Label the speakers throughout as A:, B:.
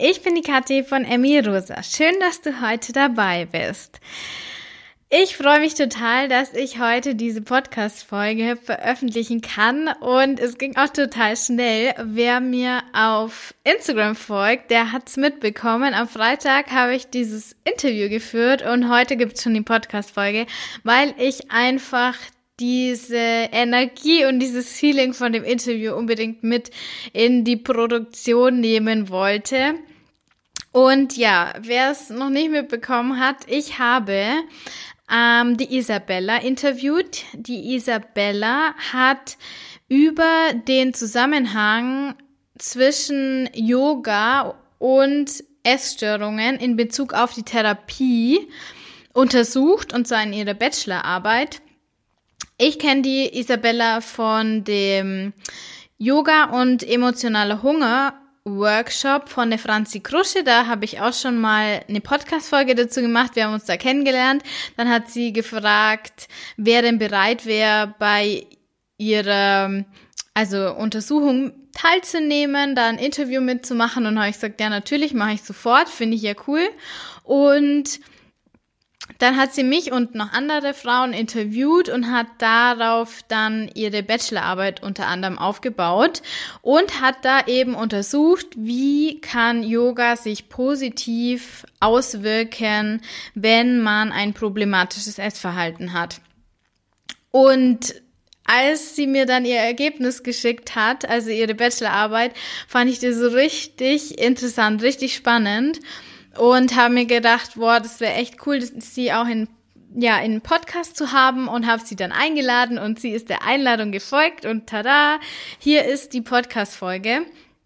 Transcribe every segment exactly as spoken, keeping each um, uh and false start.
A: ich bin die Kathi von Emmy Rosa. Schön, dass du heute dabei bist. Ich freue mich total, dass ich heute diese Podcast-Folge veröffentlichen kann und es ging auch total schnell. Wer mir auf Instagram folgt, der hat's mitbekommen. Am Freitag habe ich dieses Interview geführt und heute gibt's schon die Podcast-Folge, weil ich einfach diese Energie und dieses Feeling von dem Interview unbedingt mit in die Produktion nehmen wollte. Und ja, wer es noch nicht mitbekommen hat, ich habe ähm, die Isabella interviewt. Die Isabella hat über den Zusammenhang zwischen Yoga und Essstörungen in Bezug auf die Therapie untersucht, und zwar in ihrer Bachelorarbeit. Ich kenne die Isabella von dem Yoga und emotionaler Hunger Workshop von der Franzi Krusche. Da habe ich auch schon mal eine Podcast-Folge dazu gemacht. Wir haben uns da kennengelernt. Dann hat sie gefragt, wer denn bereit wäre, bei ihrer also Untersuchung teilzunehmen, da ein Interview mitzumachen. Und habe ich gesagt, ja, natürlich, mache ich sofort. Finde ich ja cool. Und dann hat sie mich und noch andere Frauen interviewt und hat darauf dann ihre Bachelorarbeit unter anderem aufgebaut und hat da eben untersucht, wie kann Yoga sich positiv auswirken, wenn man ein problematisches Essverhalten hat. Und als sie mir dann ihr Ergebnis geschickt hat, also ihre Bachelorarbeit, fand ich das so richtig interessant, richtig spannend. Und habe mir gedacht, boah, das wäre echt cool, sie auch in ja in Podcast zu haben, und habe sie dann eingeladen und sie ist der Einladung gefolgt und tada, hier ist die Podcast-Folge.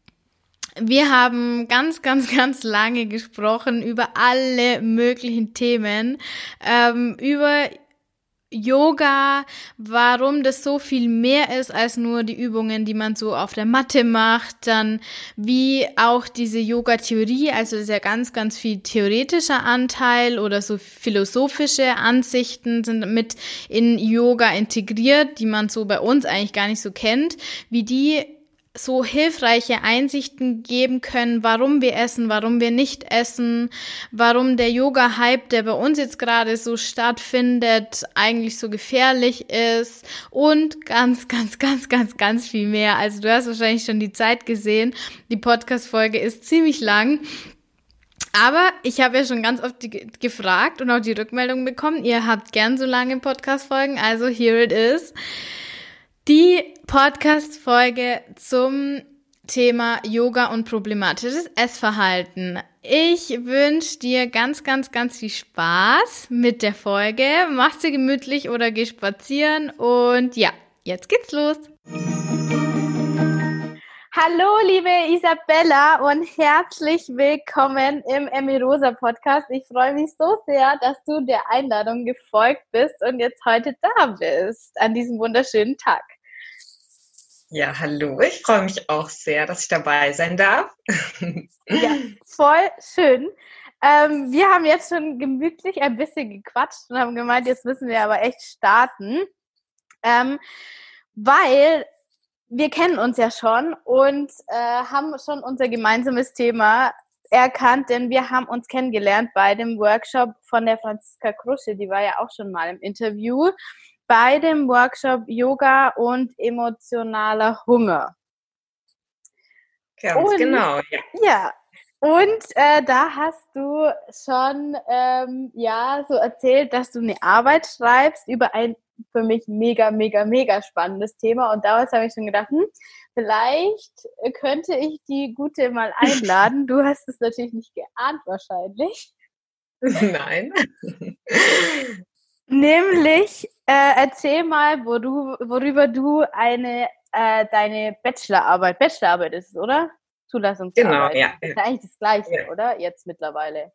A: Wir haben ganz, ganz, ganz lange gesprochen über alle möglichen Themen, ähm, über Yoga, warum das so viel mehr ist als nur die Übungen, die man so auf der Matte macht, dann wie auch diese Yoga-Theorie, also das ist ja ganz, ganz viel theoretischer Anteil oder so philosophische Ansichten sind mit in Yoga integriert, die man so bei uns eigentlich gar nicht so kennt, wie die so hilfreiche Einsichten geben können, warum wir essen, warum wir nicht essen, warum der Yoga-Hype, der bei uns jetzt gerade so stattfindet, eigentlich so gefährlich ist und ganz, ganz, ganz, ganz, ganz viel mehr. Also du hast wahrscheinlich schon die Zeit gesehen. Die Podcast-Folge ist ziemlich lang. Aber ich habe ja schon ganz oft die, gefragt und auch die Rückmeldung bekommen, ihr habt gern so lange Podcast-Folgen, also here it is. Die Podcast-Folge zum Thema Yoga und problematisches Essverhalten. Ich wünsche dir ganz, ganz, ganz viel Spaß mit der Folge. Mach's dir gemütlich oder geh spazieren und ja, jetzt geht's los. Hallo, liebe Isabella, und herzlich willkommen im Emmy Rosa Podcast. Ich freue mich so sehr, dass du der Einladung gefolgt bist und jetzt heute da bist, an diesem wunderschönen Tag.
B: Ja, hallo, ich freue mich auch sehr, dass ich dabei sein darf.
A: Ja, voll schön. Ähm, wir haben jetzt schon gemütlich ein bisschen gequatscht und haben gemeint, jetzt müssen wir aber echt starten, ähm, weil wir kennen uns ja schon und äh, haben schon unser gemeinsames Thema erkannt, denn wir haben uns kennengelernt bei dem Workshop von der Franziska Krusche, die war ja auch schon mal im Interview, bei dem Workshop Yoga und emotionaler Hunger.
B: Ganz und, genau, ja.
A: Ja, und äh, da hast du schon ähm, ja so erzählt, dass du eine Arbeit schreibst über ein für mich mega, mega, mega spannendes Thema. Und damals habe ich schon gedacht, hm, vielleicht könnte ich die Gute mal einladen. Du hast es natürlich nicht geahnt wahrscheinlich.
B: Nein.
A: Nämlich, äh, erzähl mal, wo du, worüber du eine äh, deine Bachelorarbeit, Bachelorarbeit ist es, oder? Zulassungsarbeit.
B: Genau, ja.
A: Das ist ja eigentlich das Gleiche,
B: ja.
A: oder? Jetzt mittlerweile.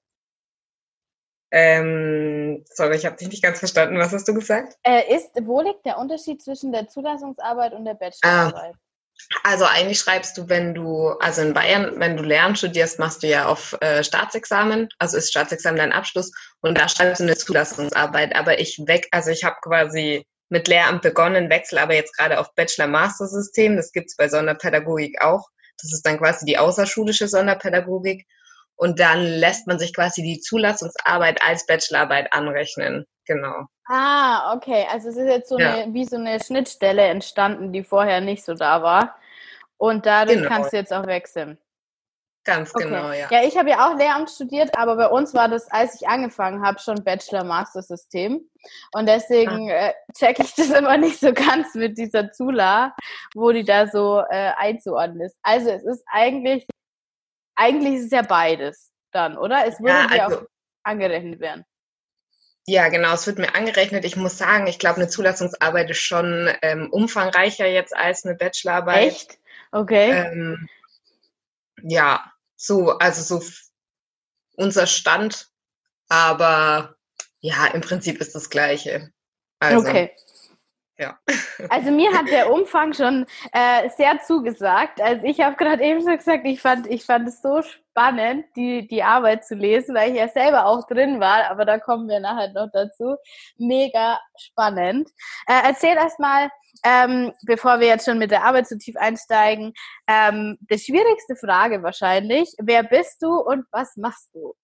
B: Ähm, sorry, ich habe dich nicht ganz verstanden. Was hast du gesagt?
A: Äh, ist, wo liegt der Unterschied zwischen der Zulassungsarbeit und der Bachelorarbeit?
B: Ah, also eigentlich schreibst du, wenn du, also in Bayern, wenn du Lehramt studierst, machst du ja auf äh, Staatsexamen, also ist Staatsexamen dein Abschluss und da schreibst du eine Zulassungsarbeit. Aber ich weg, also ich habe quasi mit Lehramt begonnen, wechsle aber jetzt gerade auf Bachelor-Master-System. Das gibt's bei Sonderpädagogik auch. Das ist dann quasi die außerschulische Sonderpädagogik. Und dann lässt man sich quasi die Zulassungsarbeit als Bachelorarbeit anrechnen. Genau.
A: Ah, okay. Also es ist jetzt so
B: Ja.
A: eine, wie so eine Schnittstelle entstanden, die vorher nicht so da war. Und dadurch
B: Genau.
A: kannst du jetzt auch wechseln.
B: Ganz
A: Okay.
B: genau, ja.
A: Ja, ich habe ja auch Lehramt studiert, aber bei uns war das, als ich angefangen habe, schon Bachelor-Master-System. Und deswegen
B: Ah.
A: äh, checke ich das immer nicht so ganz mit dieser Zula, wo die da so äh, einzuordnen ist. Also es ist eigentlich, eigentlich ist es ja beides dann, oder? Es würde
B: Ja,
A: dir
B: also,
A: auch angerechnet werden.
B: ja, genau, es wird mir angerechnet. Ich muss sagen, ich glaube, eine Zulassungsarbeit ist schon ähm, umfangreicher jetzt als eine Bachelorarbeit.
A: Echt? Okay.
B: Ähm, ja, so, also so f- unser Stand, aber ja, im Prinzip ist das Gleiche. Also,
A: Okay.
B: ja.
A: Also mir hat der Umfang schon äh, sehr zugesagt. Also ich habe gerade eben schon gesagt, ich fand, ich fand es so spannend, die, die Arbeit zu lesen, weil ich ja selber auch drin war, aber da kommen wir nachher noch dazu. Mega spannend. Äh, erzähl erst mal, ähm, bevor wir jetzt schon mit der Arbeit so tief einsteigen, ähm, die schwierigste Frage wahrscheinlich, wer bist du und was machst du?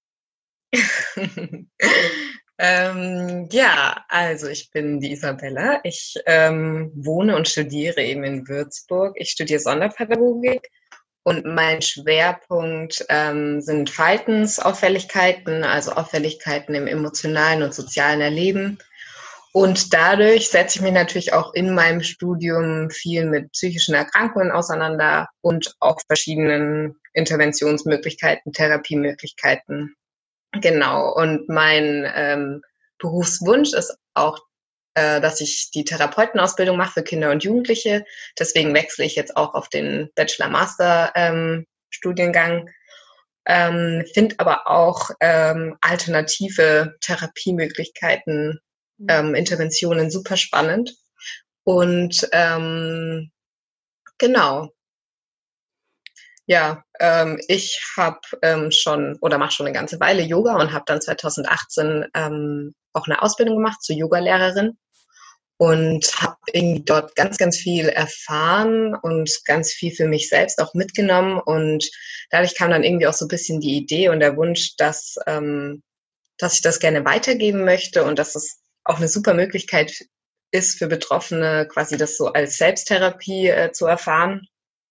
B: ähm, ja, also ich bin die Isabella. Ich ähm, wohne und studiere eben in Würzburg. Ich studiere Sonderpädagogik und mein Schwerpunkt ähm, sind Verhaltensauffälligkeiten, also Auffälligkeiten im emotionalen und sozialen Erleben. Und dadurch setze ich mich natürlich auch in meinem Studium viel mit psychischen Erkrankungen auseinander und auch verschiedenen Interventionsmöglichkeiten, Therapiemöglichkeiten. Genau. Und mein ähm, Berufswunsch ist auch, äh, dass ich die Therapeutenausbildung mache für Kinder und Jugendliche. Deswegen wechsle ich jetzt auch auf den Bachelor-Master-Studiengang. Ähm, finde aber auch ähm, alternative Therapiemöglichkeiten, ähm, Interventionen super spannend. Und ähm, genau, ja, ähm, ich habe ähm, schon oder mache schon eine ganze Weile Yoga und habe dann zweitausendachtzehn ähm, auch eine Ausbildung gemacht zur Yogalehrerin und habe irgendwie dort ganz, ganz viel erfahren und ganz viel für mich selbst auch mitgenommen. Und dadurch kam dann irgendwie auch so ein bisschen die Idee und der Wunsch, dass, ähm, dass ich das gerne weitergeben möchte und dass es auch eine super Möglichkeit ist für Betroffene, quasi das so als Selbsttherapie äh, zu erfahren.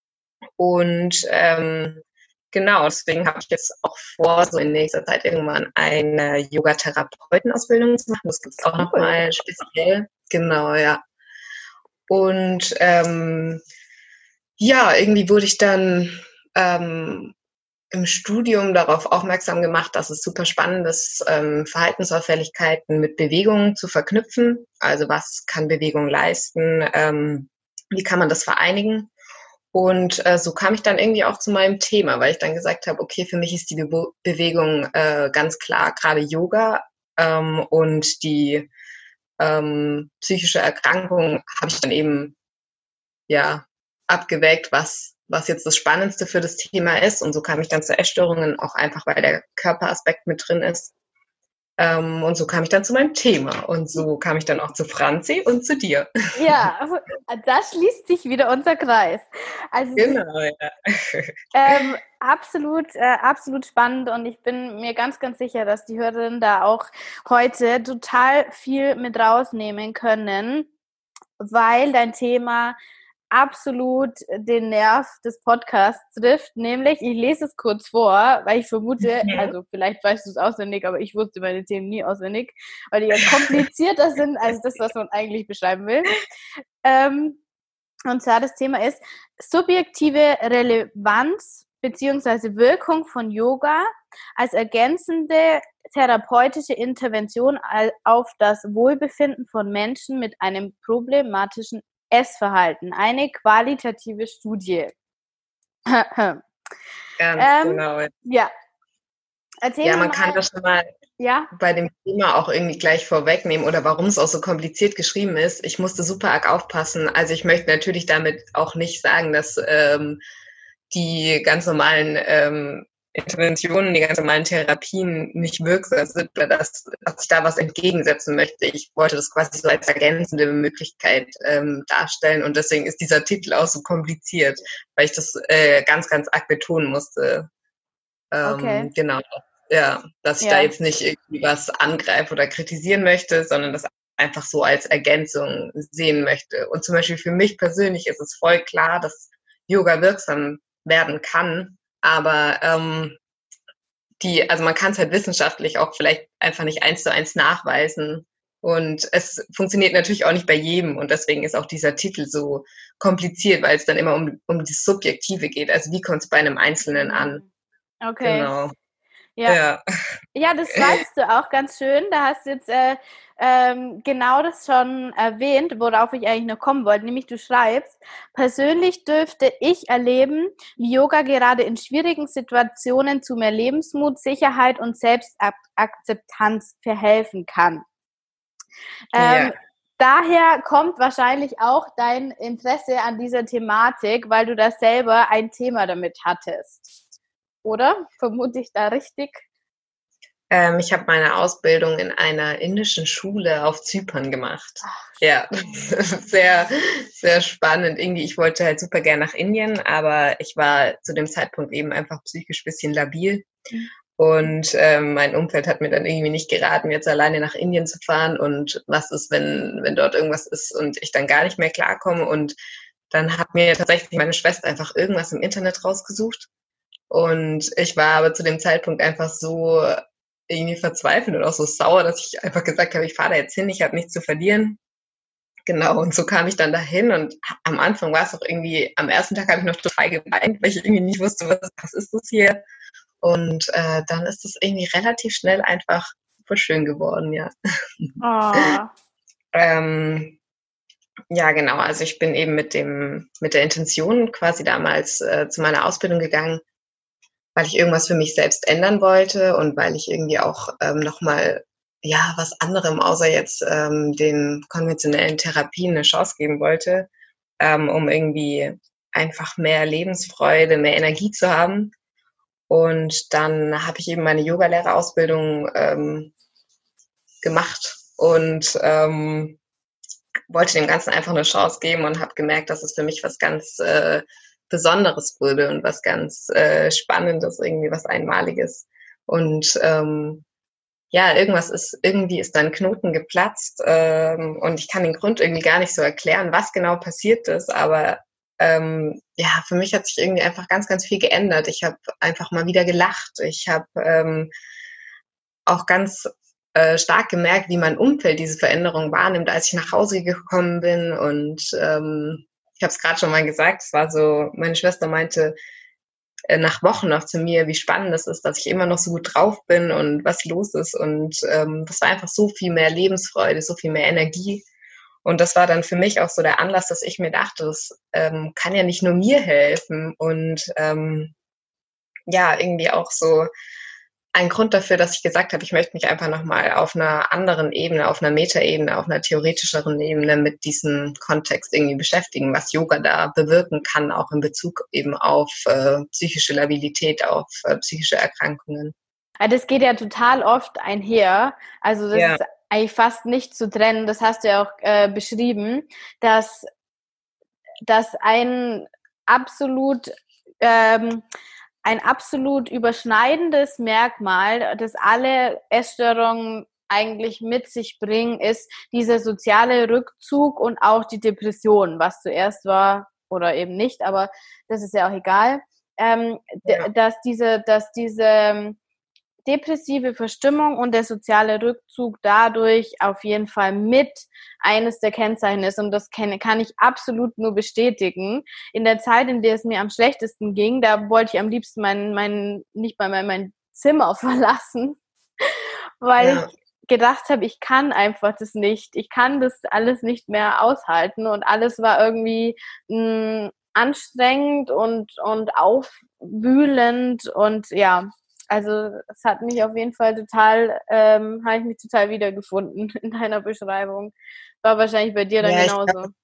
B: Und ähm, genau, deswegen habe ich jetzt auch vor, so in nächster Zeit irgendwann eine Yoga-Therapeutenausbildung zu machen. Das gibt es auch nochmal speziell. Genau, ja. Und ähm, ja, irgendwie wurde ich dann ähm, im Studium darauf aufmerksam gemacht, dass es super spannend ist, ähm, Verhaltensauffälligkeiten mit Bewegungen zu verknüpfen. Also was kann Bewegung leisten? Ähm, wie kann man das vereinigen? Und äh, so kam ich dann irgendwie auch zu meinem Thema, weil ich dann gesagt habe, okay, für mich ist die Be Bewegung äh, ganz klar gerade Yoga ähm, und die ähm, psychische Erkrankung habe ich dann eben ja abgewägt, was was jetzt das Spannendste für das Thema ist. Und so kam ich dann zu Essstörungen, auch einfach, weil der Körperaspekt mit drin ist. Ähm, und so kam ich dann zu meinem Thema. Und so kam ich dann auch zu Franzi und zu dir.
A: Ja, also, da schließt sich wieder unser Kreis. Also
B: Genau, ja.
A: ähm, absolut, äh, absolut spannend und ich bin mir ganz, ganz sicher, dass die Hörerinnen da auch heute total viel mit rausnehmen können, weil dein Thema absolut den Nerv des Podcasts trifft, nämlich, ich lese es kurz vor, weil ich vermute,
B: Mhm.
A: also vielleicht weißt du es auswendig, aber ich wusste meine Themen nie auswendig, weil die ja komplizierter sind als das, was man eigentlich beschreiben will. Ähm, und zwar das Thema ist subjektive Relevanz beziehungsweise Wirkung von Yoga als ergänzende therapeutische Intervention auf das Wohlbefinden von Menschen mit einem problematischen Essverhalten. Eine qualitative Studie.
B: Ganz
A: ähm,
B: genau.
A: ja, erzähl
B: Ja,
A: mir
B: man kann
A: mal.
B: das schon mal
A: Ja,
B: bei dem Thema auch irgendwie gleich vorwegnehmen oder warum es auch so kompliziert geschrieben ist. Ich musste super arg aufpassen. Also ich möchte natürlich damit auch nicht sagen, dass ähm, die ganz normalen ähm, Interventionen, die ganz normalen Therapien nicht wirksam sind oder dass, dass ich da was entgegensetzen möchte. Ich wollte das quasi so als ergänzende Möglichkeit ähm, darstellen und deswegen ist dieser Titel auch so kompliziert, weil ich das äh, ganz, ganz arg betonen musste.
A: Okay.
B: Ähm, genau, ja, dass ich da
A: Ja.
B: jetzt nicht irgendwie was angreifen oder kritisieren möchte, sondern das einfach so als Ergänzung sehen möchte. Und zum Beispiel für mich persönlich ist es voll klar, dass Yoga wirksam werden kann, aber ähm, die, also man kann es halt wissenschaftlich auch vielleicht einfach nicht eins zu eins nachweisen. Und es funktioniert natürlich auch nicht bei jedem. Und deswegen ist auch dieser Titel so kompliziert, weil es dann immer um, um das Subjektive geht. Also wie kommt es bei einem Einzelnen an?
A: Okay.
B: Genau.
A: Ja.
B: Ja.
A: Ja, das schreibst du auch ganz schön. Da hast du jetzt äh, ähm, genau das schon erwähnt, worauf ich eigentlich noch kommen wollte. Nämlich du schreibst, persönlich dürfte ich erleben, wie Yoga gerade in schwierigen Situationen zu mehr Lebensmut, Sicherheit und Selbstakzeptanz verhelfen kann. Ähm,
B: Ja.
A: daher kommt wahrscheinlich auch dein Interesse an dieser Thematik, weil du da selber ein Thema damit hattest. Oder? Vermute ich da richtig?
B: Ähm, ich habe meine Ausbildung in einer indischen Schule auf Zypern gemacht.
A: Ach,
B: Ja,
A: schön.
B: sehr, sehr spannend. Irgendwie, ich wollte halt super gern nach Indien, aber ich war zu dem Zeitpunkt eben einfach psychisch bisschen labil. Und ähm, mein Umfeld hat mir dann irgendwie nicht geraten, jetzt alleine nach Indien zu fahren. Und was ist, wenn, wenn dort irgendwas ist und ich dann gar nicht mehr klarkomme? Und dann hat mir tatsächlich meine Schwester einfach irgendwas im Internet rausgesucht. Und ich war aber zu dem Zeitpunkt einfach so irgendwie verzweifelt und auch so sauer, dass ich einfach gesagt habe, ich fahre da jetzt hin, ich habe nichts zu verlieren. Genau, und so kam ich dann dahin und am Anfang war es auch irgendwie, am ersten Tag habe ich noch total geweint, weil ich irgendwie nicht wusste, was, was ist das hier? Und äh, dann ist es irgendwie relativ schnell einfach super schön geworden, ja.
A: Oh.
B: ähm, ja, genau, also ich bin eben mit dem, mit der Intention quasi damals äh, zu meiner Ausbildung gegangen, weil ich irgendwas für mich selbst ändern wollte und weil ich irgendwie auch ähm, nochmal, ja, was anderem außer jetzt ähm, den konventionellen Therapien eine Chance geben wollte, ähm, um irgendwie einfach mehr Lebensfreude, mehr Energie zu haben. Und dann habe ich eben meine Yogalehrerausbildung ähm, gemacht und ähm, wollte dem Ganzen einfach eine Chance geben und habe gemerkt, dass es für mich was ganz äh, Besonderes wurde und was ganz äh, Spannendes, irgendwie was Einmaliges. Und ähm, ja, irgendwas ist, irgendwie ist da ein Knoten geplatzt ähm, und ich kann den Grund irgendwie gar nicht so erklären, was genau passiert ist, aber ähm, ja, für mich hat sich irgendwie einfach ganz, ganz viel geändert. Ich habe einfach mal wieder gelacht. Ich habe ähm, auch ganz äh, stark gemerkt, wie mein Umfeld diese Veränderung wahrnimmt, als ich nach Hause gekommen bin. Und ähm, ich habe es gerade schon mal gesagt, es war so, meine Schwester meinte äh, nach Wochen noch zu mir, wie spannend es ist, dass ich immer noch so gut drauf bin und was los ist. Und ähm, das war einfach so viel mehr Lebensfreude, so viel mehr Energie. Und das war dann für mich auch so der Anlass, dass ich mir dachte, das ähm, kann ja nicht nur mir helfen. Und ähm, ja, irgendwie auch so ein Grund dafür, dass ich gesagt habe, ich möchte mich einfach nochmal auf einer anderen Ebene, auf einer Metaebene, auf einer theoretischeren Ebene mit diesem Kontext irgendwie beschäftigen, was Yoga da bewirken kann, auch in Bezug eben auf äh, psychische Labilität, auf äh, psychische Erkrankungen.
A: Das geht ja total oft einher. Also das
B: Ja.
A: ist eigentlich fast nicht zu trennen. Das hast du ja auch äh, beschrieben, dass, dass ein absolut ähm, ein absolut überschneidendes Merkmal, das alle Essstörungen eigentlich mit sich bringen, ist dieser soziale Rückzug und auch die Depression, was zuerst war oder eben nicht, aber das ist ja auch egal, ähm,
B: Ja.
A: dass diese, dass diese depressive Verstimmung und der soziale Rückzug dadurch auf jeden Fall mit eines der Kennzeichen ist. Und das kann, kann ich absolut nur bestätigen. In der Zeit, in der es mir am schlechtesten ging, da wollte ich am liebsten mein, mein, nicht mal mein, mein Zimmer verlassen, weil
B: Ja.
A: ich gedacht habe, ich kann einfach das nicht. Ich kann das alles nicht mehr aushalten. Und alles war irgendwie mh, anstrengend und, und aufwühlend und ja, also es hat mich auf jeden Fall total, ähm, habe ich mich total wiedergefunden in deiner Beschreibung. War wahrscheinlich bei dir dann
B: Ja, ich
A: genauso.
B: glaub,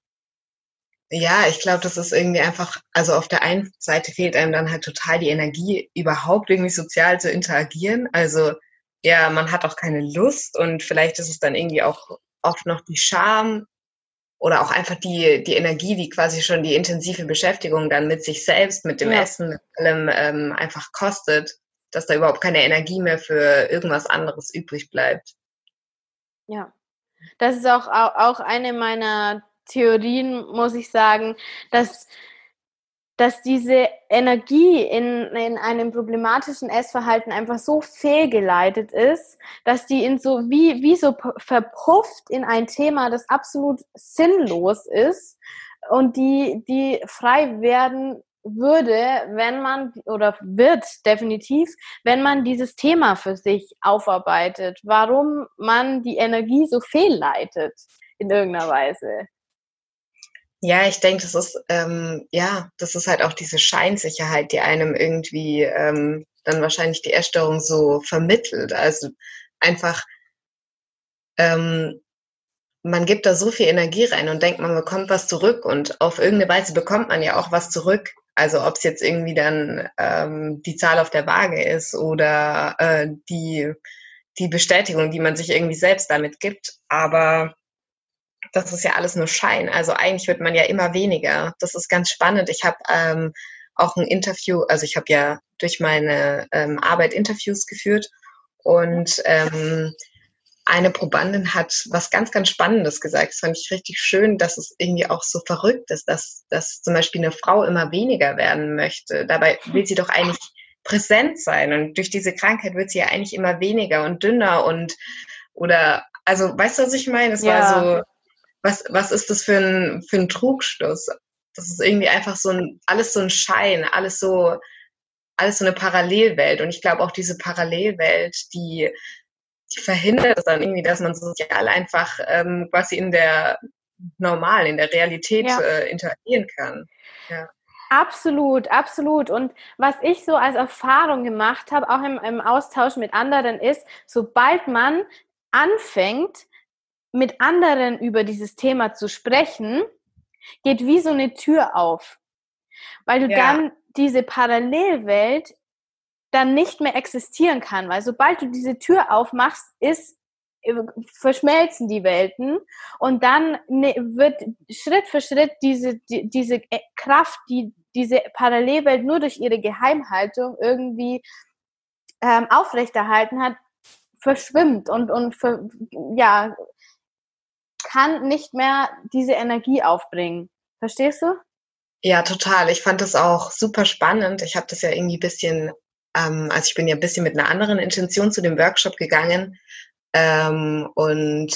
B: ja, ich glaube, das ist irgendwie einfach, also auf der einen Seite fehlt einem dann halt total die Energie, überhaupt irgendwie sozial zu interagieren. Also ja, man hat auch keine Lust und vielleicht ist es dann irgendwie auch oft noch die Scham oder auch einfach die, die Energie, die quasi schon die intensive Beschäftigung dann mit sich selbst, mit dem
A: Ja.
B: Essen, mit allem ähm, einfach kostet, dass da überhaupt keine Energie mehr für irgendwas anderes übrig bleibt.
A: Ja, das ist auch, auch eine meiner Theorien, muss ich sagen, dass, dass diese Energie in, in einem problematischen Essverhalten einfach so fehlgeleitet ist, dass die in so wie, wie so verpufft in ein Thema, das absolut sinnlos ist und die, die frei werden würde, wenn man, oder wird definitiv, wenn man dieses Thema für sich aufarbeitet, warum man die Energie so fehlleitet in irgendeiner Weise.
B: Ja, ich denke, das ist, ähm, ja, das ist halt auch diese Scheinsicherheit, die einem irgendwie ähm, dann wahrscheinlich die Essstörung so vermittelt. Also einfach, ähm, man gibt da so viel Energie rein und denkt, man bekommt was zurück und auf irgendeine Weise bekommt man ja auch was zurück. Also ob es jetzt irgendwie dann ähm, die Zahl auf der Waage ist oder äh, die, die Bestätigung, die man sich irgendwie selbst damit gibt. Aber das ist ja alles nur Schein. Also eigentlich wird man ja immer weniger. Das ist ganz spannend. Ich habe ähm, auch ein Interview, also ich habe ja durch meine ähm, Arbeit Interviews geführt und ähm, eine Probandin hat was ganz, ganz Spannendes gesagt. Das fand ich richtig schön, dass es irgendwie auch so verrückt ist, dass, dass zum Beispiel eine Frau immer weniger werden möchte. Dabei will sie doch eigentlich präsent sein. Und durch diese Krankheit wird sie ja eigentlich immer weniger und dünner und oder, also weißt du, was ich meine? Es
A: Ja.
B: war so, was, was ist das für ein, für ein Trugschluss? Das ist irgendwie einfach so ein, alles so ein Schein, alles so, alles so eine Parallelwelt. Und ich glaube auch diese Parallelwelt, die die verhindert es dann irgendwie, dass man sozial einfach ähm, quasi in der normal, in der Realität
A: Ja.
B: äh, interagieren kann. Ja.
A: Absolut, absolut. Und was ich so als Erfahrung gemacht habe, auch im, im Austausch mit anderen, ist, sobald man anfängt, mit anderen über dieses Thema zu sprechen, geht wie so eine Tür auf. Weil du
B: Ja.
A: dann diese Parallelwelt dann nicht mehr existieren kann, weil sobald du diese Tür aufmachst, ist, verschmelzen die Welten und dann wird Schritt für Schritt diese, die, diese Kraft, die diese Parallelwelt nur durch ihre Geheimhaltung irgendwie ähm, aufrechterhalten hat, verschwimmt und, und für, ja, kann nicht mehr diese Energie aufbringen. Verstehst du?
B: Ja, total. Ich fand das auch super spannend. Ich habe das ja irgendwie ein bisschen Ähm, also ich bin ja ein bisschen mit einer anderen Intention zu dem Workshop gegangen ähm, und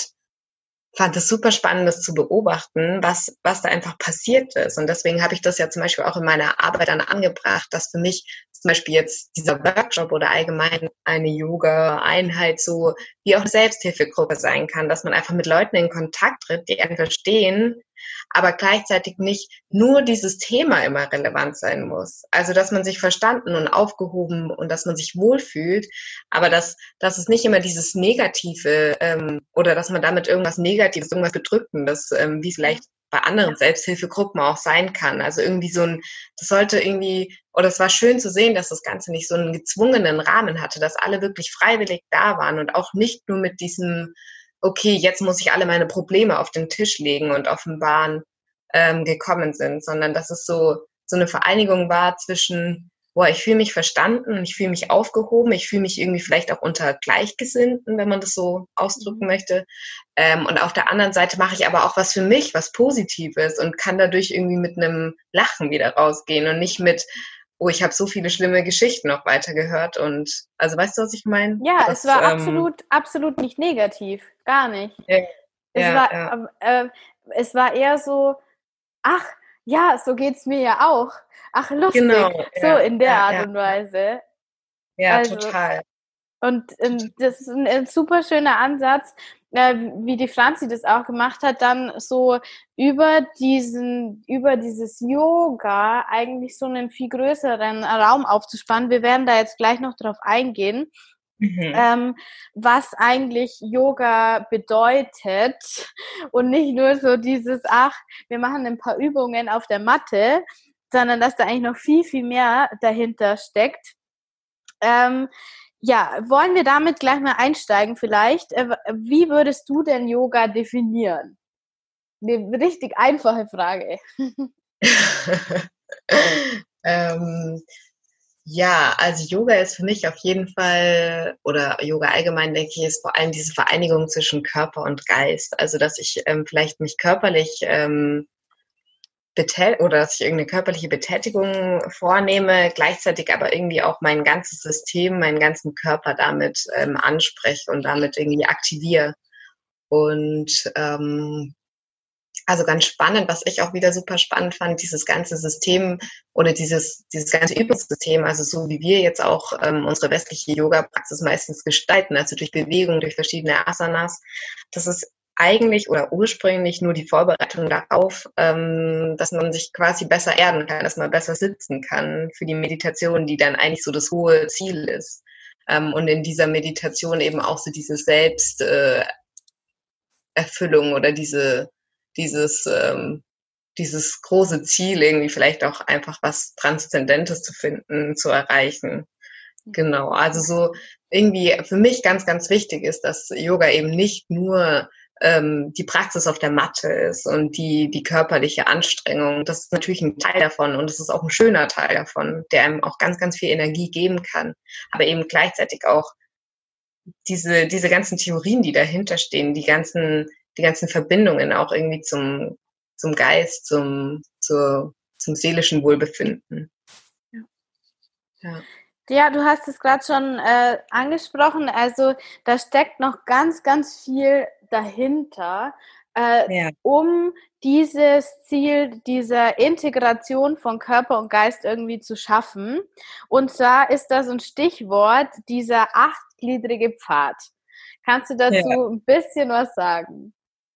B: fand es super spannend, das zu beobachten, was, was da einfach passiert ist. Und deswegen habe ich das ja zum Beispiel auch in meiner Arbeit dann angebracht, dass für mich zum Beispiel jetzt dieser Workshop oder allgemein eine Yoga-Einheit so wie auch eine Selbsthilfegruppe sein kann, dass man einfach mit Leuten in Kontakt tritt, die einen verstehen, aber gleichzeitig nicht nur dieses Thema immer relevant sein muss. Also, dass man sich verstanden und aufgehoben und dass man sich wohlfühlt, aber dass, dass es nicht immer dieses Negative ähm, oder dass man damit irgendwas Negatives, irgendwas Bedrückendes, ähm, wie es vielleicht bei anderen Selbsthilfegruppen auch sein kann. Also irgendwie so ein, das sollte irgendwie, oder es war schön zu sehen, dass das Ganze nicht so einen gezwungenen Rahmen hatte, dass alle wirklich freiwillig da waren und auch nicht nur mit diesem, okay, jetzt muss ich alle meine Probleme auf den Tisch legen und offenbaren ähm, gekommen sind, sondern dass es so, so eine Vereinigung war zwischen, boah, ich fühle mich verstanden, ich fühle mich aufgehoben, ich fühle mich irgendwie vielleicht auch unter Gleichgesinnten, wenn man das so ausdrücken möchte. Ähm, und auf der anderen Seite mache ich aber auch was für mich, was Positives und kann dadurch irgendwie mit einem Lachen wieder rausgehen und nicht mit, oh, ich habe so viele schlimme Geschichten noch weiter gehört und also weißt du, was ich meine?
A: Ja,
B: das,
A: es war
B: ähm,
A: absolut, absolut nicht negativ, gar nicht.
B: Ja,
A: es
B: ja,
A: war,
B: ja.
A: äh, es war eher so, ach, ja, so geht's mir ja auch. Ach, lustig,
B: Genau,
A: so
B: ja,
A: in der
B: ja,
A: Art
B: ja,
A: und Weise.
B: ja,
A: Also,
B: total.
A: und ähm, das ist ein, ein super schöner Ansatz, äh, wie die Franzi das auch gemacht hat, dann so über diesen, über dieses Yoga eigentlich so einen viel größeren Raum aufzuspannen. Wir werden da jetzt gleich noch drauf eingehen.
B: Mhm.
A: Ähm, was eigentlich Yoga bedeutet und nicht nur so dieses, ach, wir machen ein paar Übungen auf der Matte, sondern dass da eigentlich noch viel, viel mehr dahinter steckt. Ähm, ja, wollen wir damit gleich mal einsteigen vielleicht? Äh, wie würdest du denn Yoga definieren? Eine richtig einfache Frage.
B: ähm, Ja, also Yoga ist für mich auf jeden Fall, oder Yoga allgemein, denke ich, ist vor allem diese Vereinigung zwischen Körper und Geist. Also, dass ich ähm, vielleicht mich körperlich ähm, betät oder dass ich irgendeine körperliche Betätigung vornehme, gleichzeitig aber irgendwie auch mein ganzes System, meinen ganzen Körper damit ähm, anspreche und damit irgendwie aktiviere. Und ähm, also ganz spannend, was ich auch wieder super spannend fand, dieses ganze System oder dieses, dieses ganze Übungssystem, also so wie wir jetzt auch ähm, unsere westliche Yoga-Praxis meistens gestalten, also durch Bewegung, durch verschiedene Asanas, das ist eigentlich oder ursprünglich nur die Vorbereitung darauf, ähm, dass man sich quasi besser erden kann, dass man besser sitzen kann für die Meditation, die dann eigentlich so das hohe Ziel ist. Ähm, und in dieser Meditation eben auch so diese Selbsterfüllung äh, oder diese dieses, ähm, dieses große Ziel, irgendwie vielleicht auch einfach was Transzendentes zu finden, zu erreichen. Genau, also so irgendwie für mich ganz, ganz wichtig ist, dass Yoga eben nicht nur ähm, die Praxis auf der Matte ist und die, die körperliche Anstrengung. Das ist natürlich ein Teil davon und es ist auch ein schöner Teil davon, der einem auch ganz, ganz viel Energie geben kann, aber eben gleichzeitig auch diese, diese ganzen Theorien, die dahinter stehen, die ganzen, die ganzen Verbindungen auch irgendwie zum, zum Geist, zum, zur, zum seelischen Wohlbefinden.
A: Ja.
B: Ja.
A: Ja, du hast es gerade schon äh, angesprochen, also da steckt noch ganz, ganz viel dahinter, äh,
B: Ja.
A: um dieses Ziel dieser Integration von Körper und Geist irgendwie zu schaffen. Und zwar ist das ein Stichwort, dieser achtgliedrige Pfad. Kannst du dazu
B: Ja.
A: ein bisschen was sagen?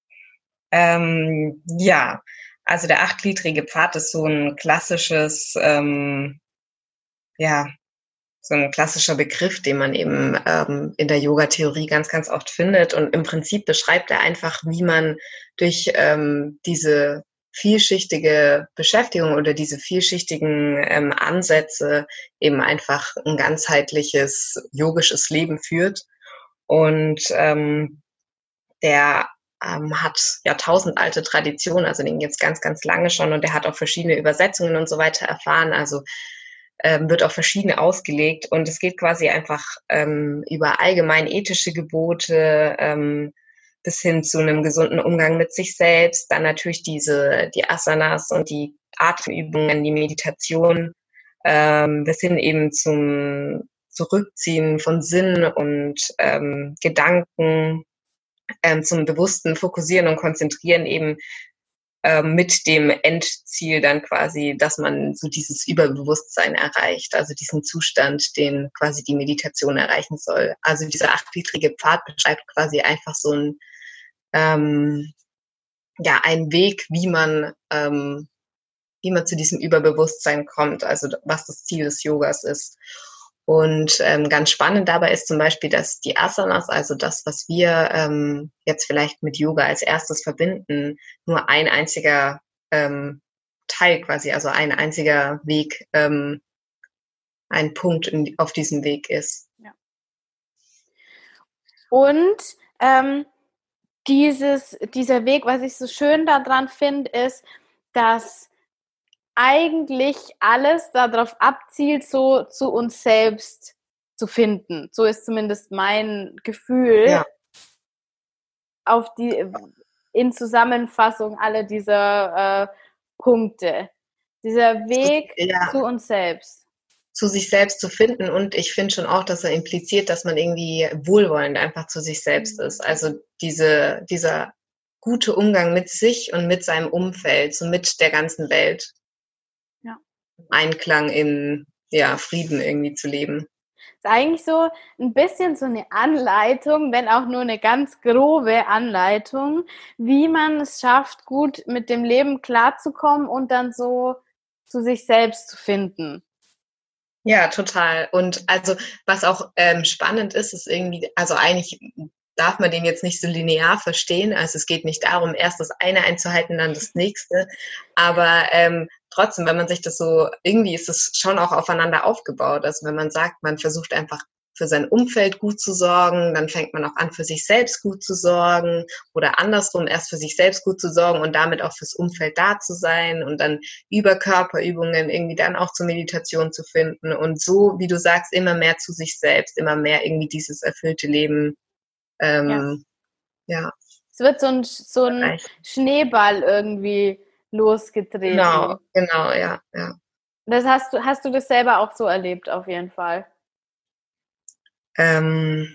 B: Ähm, ja, also der achtgliedrige Pfad ist so ein klassisches, ähm, ja, so ein klassischer Begriff, den man eben ähm, in der Yoga-Theorie ganz, ganz oft findet. Und im Prinzip beschreibt er einfach, wie man durch ähm, diese vielschichtige Beschäftigung oder diese vielschichtigen ähm, Ansätze eben einfach ein ganzheitliches yogisches Leben führt. Und ähm, der ähm, hat jahrtausendalte Tradition, also den gibt's ganz, ganz lange schon und der hat auch verschiedene Übersetzungen und so weiter erfahren, also ähm, wird auf verschiedene ausgelegt und es geht quasi einfach ähm, über allgemein ethische Gebote ähm, bis hin zu einem gesunden Umgang mit sich selbst, dann natürlich diese, die Asanas und die Atemübungen, die Meditation, ähm, bis hin eben zum Zurückziehen von Sinn und ähm, Gedanken, ähm, zum bewussten Fokussieren und Konzentrieren eben ähm, mit dem Endziel dann quasi, dass man so dieses Überbewusstsein erreicht, also diesen Zustand, den quasi die Meditation erreichen soll. Also dieser achtgliedrige Pfad beschreibt quasi einfach so ein ähm, ja einen Weg, wie man ähm, wie man zu diesem Überbewusstsein kommt, also was das Ziel des Yogas ist. Und ähm, ganz spannend dabei ist zum Beispiel, dass die Asanas, also das, was wir ähm, jetzt vielleicht mit Yoga als erstes verbinden, nur ein einziger ähm, Teil quasi, also ein einziger Weg, ähm, ein Punkt in, auf diesem Weg ist.
A: Ja. Und ähm, dieses, dieser Weg, was ich so schön daran finde, ist, dass eigentlich alles darauf abzielt, so zu uns selbst zu finden. So ist zumindest mein Gefühl.
B: Ja.
A: Auf die, in Zusammenfassung alle dieser äh, Punkte. Dieser Weg
B: ja.
A: zu uns selbst.
B: Zu sich selbst zu finden und ich finde schon auch, dass er impliziert, dass man irgendwie wohlwollend einfach zu sich selbst ist. Also diese, dieser gute Umgang mit sich und mit seinem Umfeld, so mit der ganzen Welt.
A: Ja.
B: Einklang in ja, Frieden irgendwie zu leben.
A: Ist eigentlich so ein bisschen so eine Anleitung, wenn auch nur eine ganz grobe Anleitung, wie man es schafft, gut mit dem Leben klarzukommen und dann so zu sich selbst zu finden.
B: Ja, total. Und also was auch ähm, spannend ist, ist irgendwie, also eigentlich darf man den jetzt nicht so linear verstehen. Also es geht nicht darum, erst das eine einzuhalten, dann das nächste. Aber ähm, trotzdem, wenn man sich das so, irgendwie ist es schon auch aufeinander aufgebaut. Also wenn man sagt, man versucht einfach für sein Umfeld gut zu sorgen, dann fängt man auch an, für sich selbst gut zu sorgen oder andersrum erst für sich selbst gut zu sorgen und damit auch fürs Umfeld da zu sein und dann über Körperübungen irgendwie dann auch zur Meditation zu finden und so, wie du sagst, immer mehr zu sich selbst, immer mehr irgendwie dieses erfüllte Leben, ähm, ja. ja.
A: Es wird so ein, so ein Schneeball irgendwie losgetreten.
B: Genau, genau, ja, ja.
A: Das hast du, hast du das selber auch so erlebt, auf jeden Fall?
B: Ähm,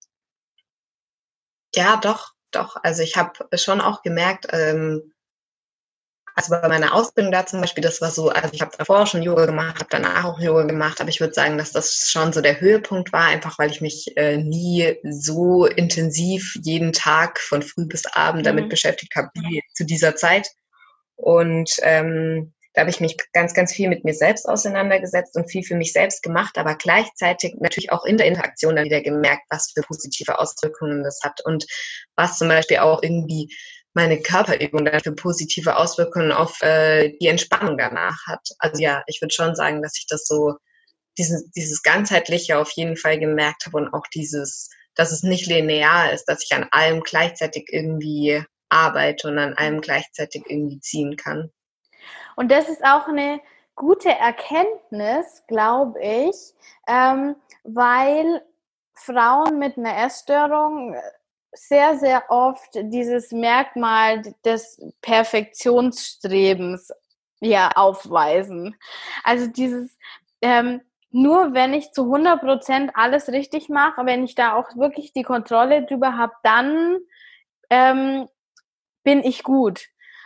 B: ja, doch, doch. Also ich habe schon auch gemerkt, ähm, also bei meiner Ausbildung da zum Beispiel, das war so, also ich habe davor schon Yoga gemacht, habe danach auch Yoga gemacht, aber ich würde sagen, dass das schon so der Höhepunkt war, einfach weil ich mich äh, nie so intensiv jeden Tag von früh bis abend damit mhm. beschäftigt habe wie zu dieser Zeit. Und ähm, da habe ich mich ganz, ganz viel mit mir selbst auseinandergesetzt und viel für mich selbst gemacht, aber gleichzeitig natürlich auch in der Interaktion dann wieder gemerkt, was für positive Auswirkungen das hat und was zum Beispiel auch irgendwie meine Körperübung dann für positive Auswirkungen auf äh, die Entspannung danach hat. Also ja, ich würde schon sagen, dass ich das so, dieses, dieses Ganzheitliche auf jeden Fall gemerkt habe und auch dieses, dass es nicht linear ist, dass ich an allem gleichzeitig irgendwie arbeite und an allem gleichzeitig irgendwie ziehen kann.
A: Und das ist auch eine gute Erkenntnis, glaube ich, ähm, weil Frauen mit einer Essstörung sehr, sehr oft dieses Merkmal des Perfektionsstrebens ja aufweisen. Also dieses, ähm, nur wenn ich zu hundert Prozent alles richtig mache, wenn ich da auch wirklich die Kontrolle drüber habe, dann ähm, bin ich gut.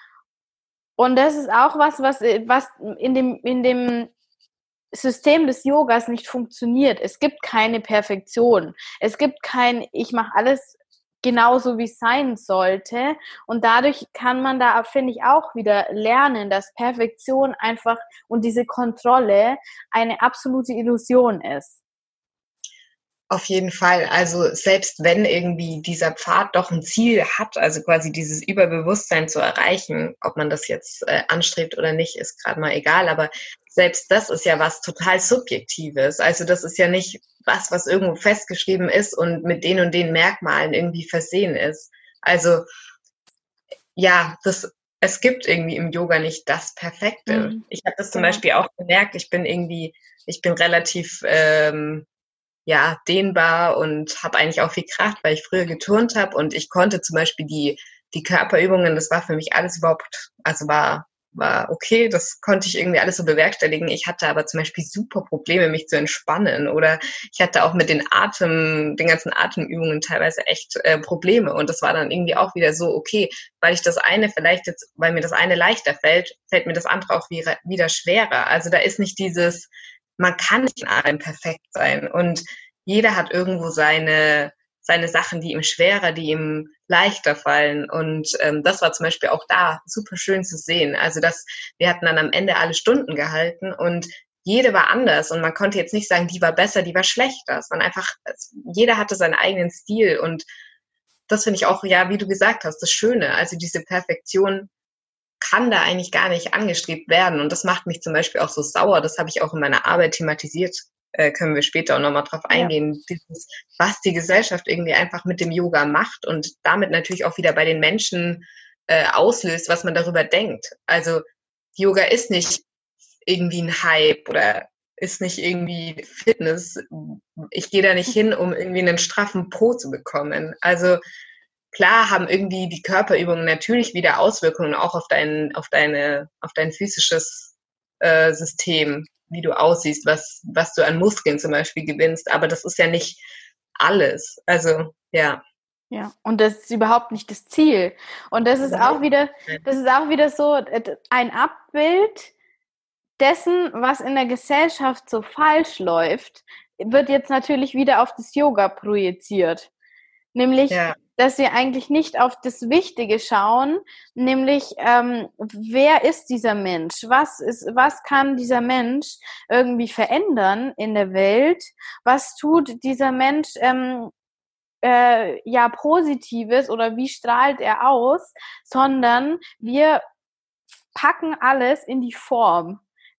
A: Und das ist auch was, was, was in dem, in dem System des Yogas nicht funktioniert. Es gibt keine Perfektion. Es gibt kein, ich mache alles genauso, wie es sein sollte. Und dadurch kann man da, finde ich, auch wieder lernen, dass Perfektion einfach und diese Kontrolle eine absolute Illusion ist.
B: Auf jeden Fall. Also selbst wenn irgendwie dieser Pfad doch ein Ziel hat, also quasi dieses Überbewusstsein zu erreichen, ob man das jetzt äh, anstrebt oder nicht, ist gerade mal egal. Aber selbst das ist ja was total Subjektives. Also das ist ja nicht was, was irgendwo festgeschrieben ist und mit den und den Merkmalen irgendwie versehen ist. Also ja, das, es gibt irgendwie im Yoga nicht das Perfekte. Mhm. Ich habe das zum ja. Beispiel auch gemerkt. Ich bin irgendwie, ich bin relativ ähm, ja, dehnbar und habe eigentlich auch viel Kraft, weil ich früher geturnt habe und ich konnte zum Beispiel die, die Körperübungen, das war für mich alles überhaupt, also war, war okay, das konnte ich irgendwie alles so bewerkstelligen. Ich hatte aber zum Beispiel super Probleme, mich zu entspannen oder ich hatte auch mit den Atem, den ganzen Atemübungen teilweise echt äh, Probleme und das war dann irgendwie auch wieder so, okay, weil ich das eine vielleicht jetzt, weil mir das eine leichter fällt, fällt mir das andere auch wieder, wieder schwerer. Also da ist nicht dieses, man kann nicht in allem perfekt sein und jeder hat irgendwo seine, seine Sachen, die ihm schwerer, die ihm leichter fallen und ähm, das war zum Beispiel auch da super schön zu sehen. Also dass wir hatten dann am Ende alle Stunden gehalten und jede war anders und man konnte jetzt nicht sagen, die war besser, die war schlechter, sondern einfach, jeder hatte seinen eigenen Stil und das finde ich auch, ja, wie du gesagt hast, das Schöne, also diese Perfektion kann da eigentlich gar nicht angestrebt werden. Und das macht mich zum Beispiel auch so sauer. Das habe ich auch in meiner Arbeit thematisiert. Äh, können wir später auch nochmal drauf eingehen. Ja. Dieses, was die Gesellschaft irgendwie einfach mit dem Yoga macht und damit natürlich auch wieder bei den Menschen äh, auslöst, was man darüber denkt. Also Yoga ist nicht irgendwie ein Hype oder ist nicht irgendwie Fitness. Ich gehe da nicht hin, um irgendwie einen straffen Po zu bekommen. Also klar haben irgendwie die Körperübungen natürlich wieder Auswirkungen auch auf dein, auf deine, auf dein physisches äh, System, wie du aussiehst, was, was du an Muskeln zum Beispiel gewinnst. Aber das ist ja nicht alles. Also, ja.
A: Ja, und das ist überhaupt nicht das Ziel. Und das ist auch wieder, das ist auch wieder so ein Abbild dessen, was in der Gesellschaft so falsch läuft, wird jetzt natürlich wieder auf das Yoga projiziert. Nämlich, ja. dass wir eigentlich nicht auf das Wichtige schauen, nämlich, ähm, wer ist dieser Mensch? Was ist, was kann dieser Mensch irgendwie verändern in der Welt? Was tut dieser Mensch, ähm, äh, ja, Positives oder wie strahlt er aus? Sondern wir packen alles in die Form.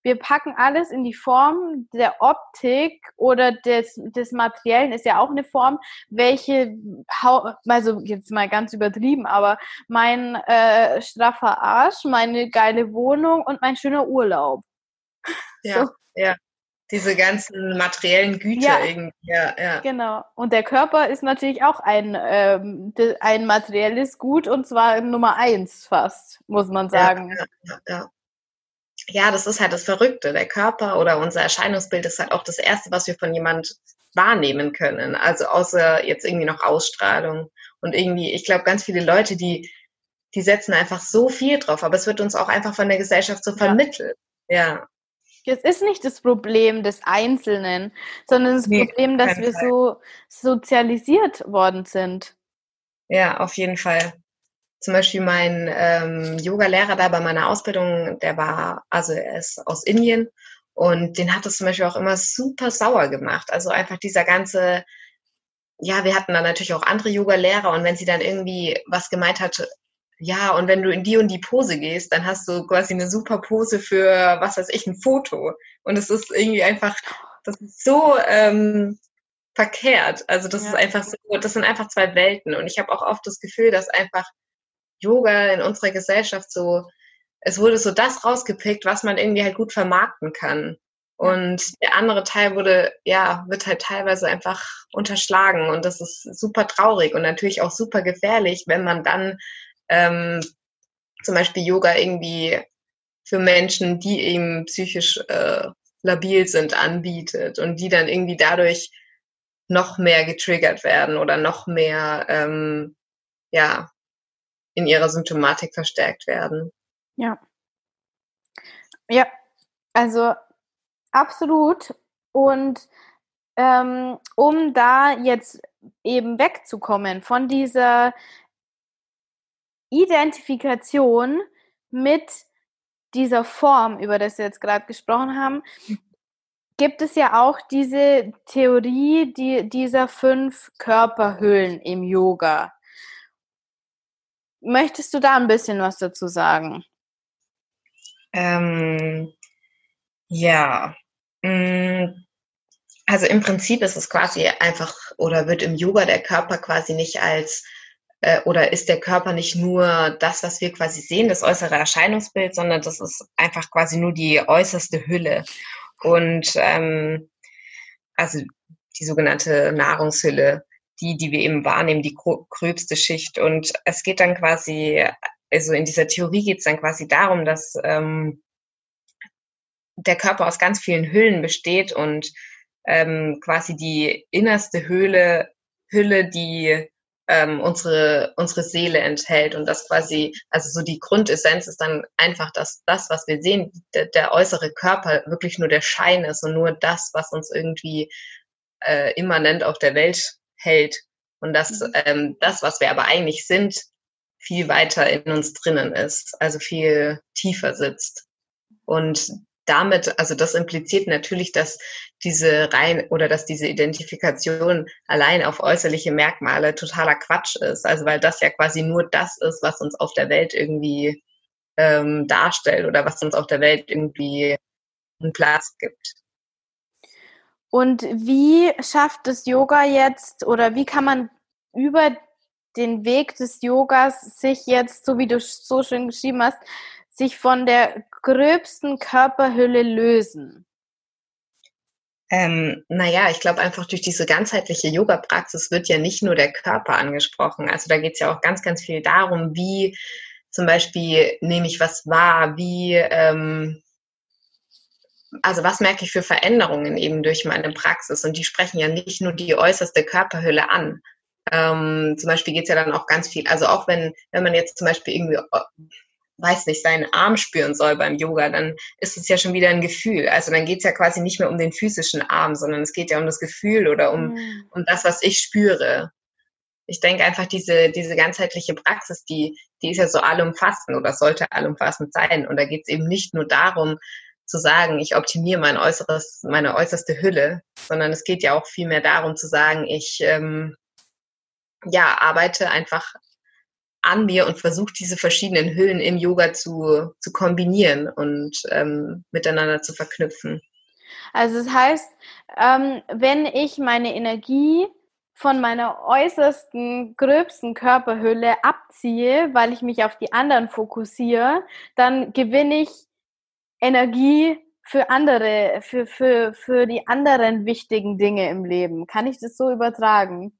A: wir packen alles in die Form der Optik oder des, des Materiellen, ist ja auch eine Form, welche, also jetzt mal ganz übertrieben, aber mein äh, straffer Arsch, meine geile Wohnung und mein schöner Urlaub.
B: Ja,
A: so.
B: ja. Diese ganzen materiellen Güter
A: ja,
B: irgendwie. Ja, ja.
A: Genau. Und der Körper ist natürlich auch ein, ähm, ein materielles Gut und zwar Nummer eins fast, muss man sagen.
B: Ja, ja, ja. Ja, das ist halt das Verrückte. Der Körper oder unser Erscheinungsbild ist halt auch das Erste, was wir von jemand wahrnehmen können. Also außer jetzt irgendwie noch Ausstrahlung. Und irgendwie, ich glaube, ganz viele Leute, die, die setzen einfach so viel drauf, aber es wird uns auch einfach von der Gesellschaft so vermittelt. Ja.
A: Es ist nicht das Problem des Einzelnen, sondern das
B: Nee,
A: Problem, dass wir
B: Fall.
A: so sozialisiert worden sind.
B: Ja, auf jeden Fall. Zum Beispiel mein ähm, Yoga-Lehrer da bei meiner Ausbildung, der war, also er ist aus Indien und den hat es zum Beispiel auch immer super sauer gemacht. Also einfach dieser ganze, ja, wir hatten dann natürlich auch andere Yoga-Lehrer und wenn sie dann irgendwie was gemeint hat, ja, und wenn du in die und die Pose gehst, dann hast du quasi eine super Pose für, was weiß ich, ein Foto. Und es ist irgendwie einfach, das ist so ähm, verkehrt. Also das ja. ist einfach so, das sind einfach zwei Welten. Und ich habe auch oft das Gefühl, dass einfach Yoga in unserer Gesellschaft so, es wurde so das rausgepickt, was man irgendwie halt gut vermarkten kann. Und der andere Teil wurde, ja, wird halt teilweise einfach unterschlagen und das ist super traurig und natürlich auch super gefährlich, wenn man dann ähm, zum Beispiel Yoga irgendwie für Menschen, die eben psychisch äh, labil sind, anbietet und die dann irgendwie dadurch noch mehr getriggert werden oder noch mehr, ähm, ja, in ihrer Symptomatik verstärkt werden.
A: Ja. Ja, also absolut. Und ähm, um da jetzt eben wegzukommen von dieser Identifikation mit dieser Form, über das wir jetzt gerade gesprochen haben, gibt es ja auch diese Theorie die, dieser fünf Körperhöhlen im Yoga. Möchtest du da ein bisschen was dazu sagen?
B: Ähm, ja, also im Prinzip ist es quasi einfach oder wird im Yoga der Körper quasi nicht als äh, oder ist der Körper nicht nur das, was wir quasi sehen, das äußere Erscheinungsbild, sondern das ist einfach quasi nur die äußerste Hülle. Und ähm, also die sogenannte Nahrungshülle, die, die wir eben wahrnehmen, die gröbste Schicht. Und es geht dann quasi, also in dieser Theorie geht es dann quasi darum, dass ähm, der Körper aus ganz vielen Hüllen besteht und ähm, quasi die innerste Höhle, Hülle, die ähm, unsere, unsere Seele enthält und das quasi, also so die Grundessenz ist dann einfach, dass das, was wir sehen, der, der äußere Körper wirklich nur der Schein ist und nur das, was uns irgendwie äh, immanent auf der Welt hält und dass ähm, das, was wir aber eigentlich sind, viel weiter in uns drinnen ist, also viel tiefer sitzt. Und damit, also das impliziert natürlich, dass diese rein oder dass diese Identifikation allein auf äußerliche Merkmale totaler Quatsch ist. Also weil das ja quasi nur das ist, was uns auf der Welt irgendwie ähm, darstellt oder was uns auf der Welt irgendwie einen Platz gibt.
A: Und wie schafft das Yoga jetzt oder wie kann man über den Weg des Yogas sich jetzt, so wie du so schön geschrieben hast, sich von der gröbsten Körperhülle lösen?
B: Ähm, naja, ich glaube einfach durch diese ganzheitliche Yoga-Praxis wird ja nicht nur der Körper angesprochen. Also da geht es ja auch ganz, ganz viel darum, wie zum Beispiel nehme ich was wahr, wie, ähm, also was merke ich für Veränderungen eben durch meine Praxis. Und die sprechen ja nicht nur die äußerste Körperhülle an. Ähm, zum Beispiel geht es ja dann auch ganz viel, also auch wenn, wenn man jetzt zum Beispiel irgendwie weiß nicht, seinen Arm spüren soll beim Yoga, dann ist es ja schon wieder ein Gefühl. Also dann geht es ja quasi nicht mehr um den physischen Arm, sondern es geht ja um das Gefühl oder um, mhm. um das, was ich spüre. Ich denke einfach, diese, diese ganzheitliche Praxis, die, die ist ja so allumfassend oder sollte allumfassend sein. Und da geht es eben nicht nur darum, zu sagen, ich optimiere mein äußeres, meine äußerste Hülle, sondern es geht ja auch viel mehr darum zu sagen, ich ähm, ja, arbeite einfach an mir und versuche, diese verschiedenen Hüllen im Yoga zu, zu kombinieren und ähm, miteinander zu verknüpfen.
A: Also das heißt, ähm, wenn ich meine Energie von meiner äußersten, gröbsten Körperhülle abziehe, weil ich mich auf die anderen fokussiere, dann gewinne ich Energie für andere, für, für, für die anderen wichtigen Dinge im Leben. Kann ich das so übertragen?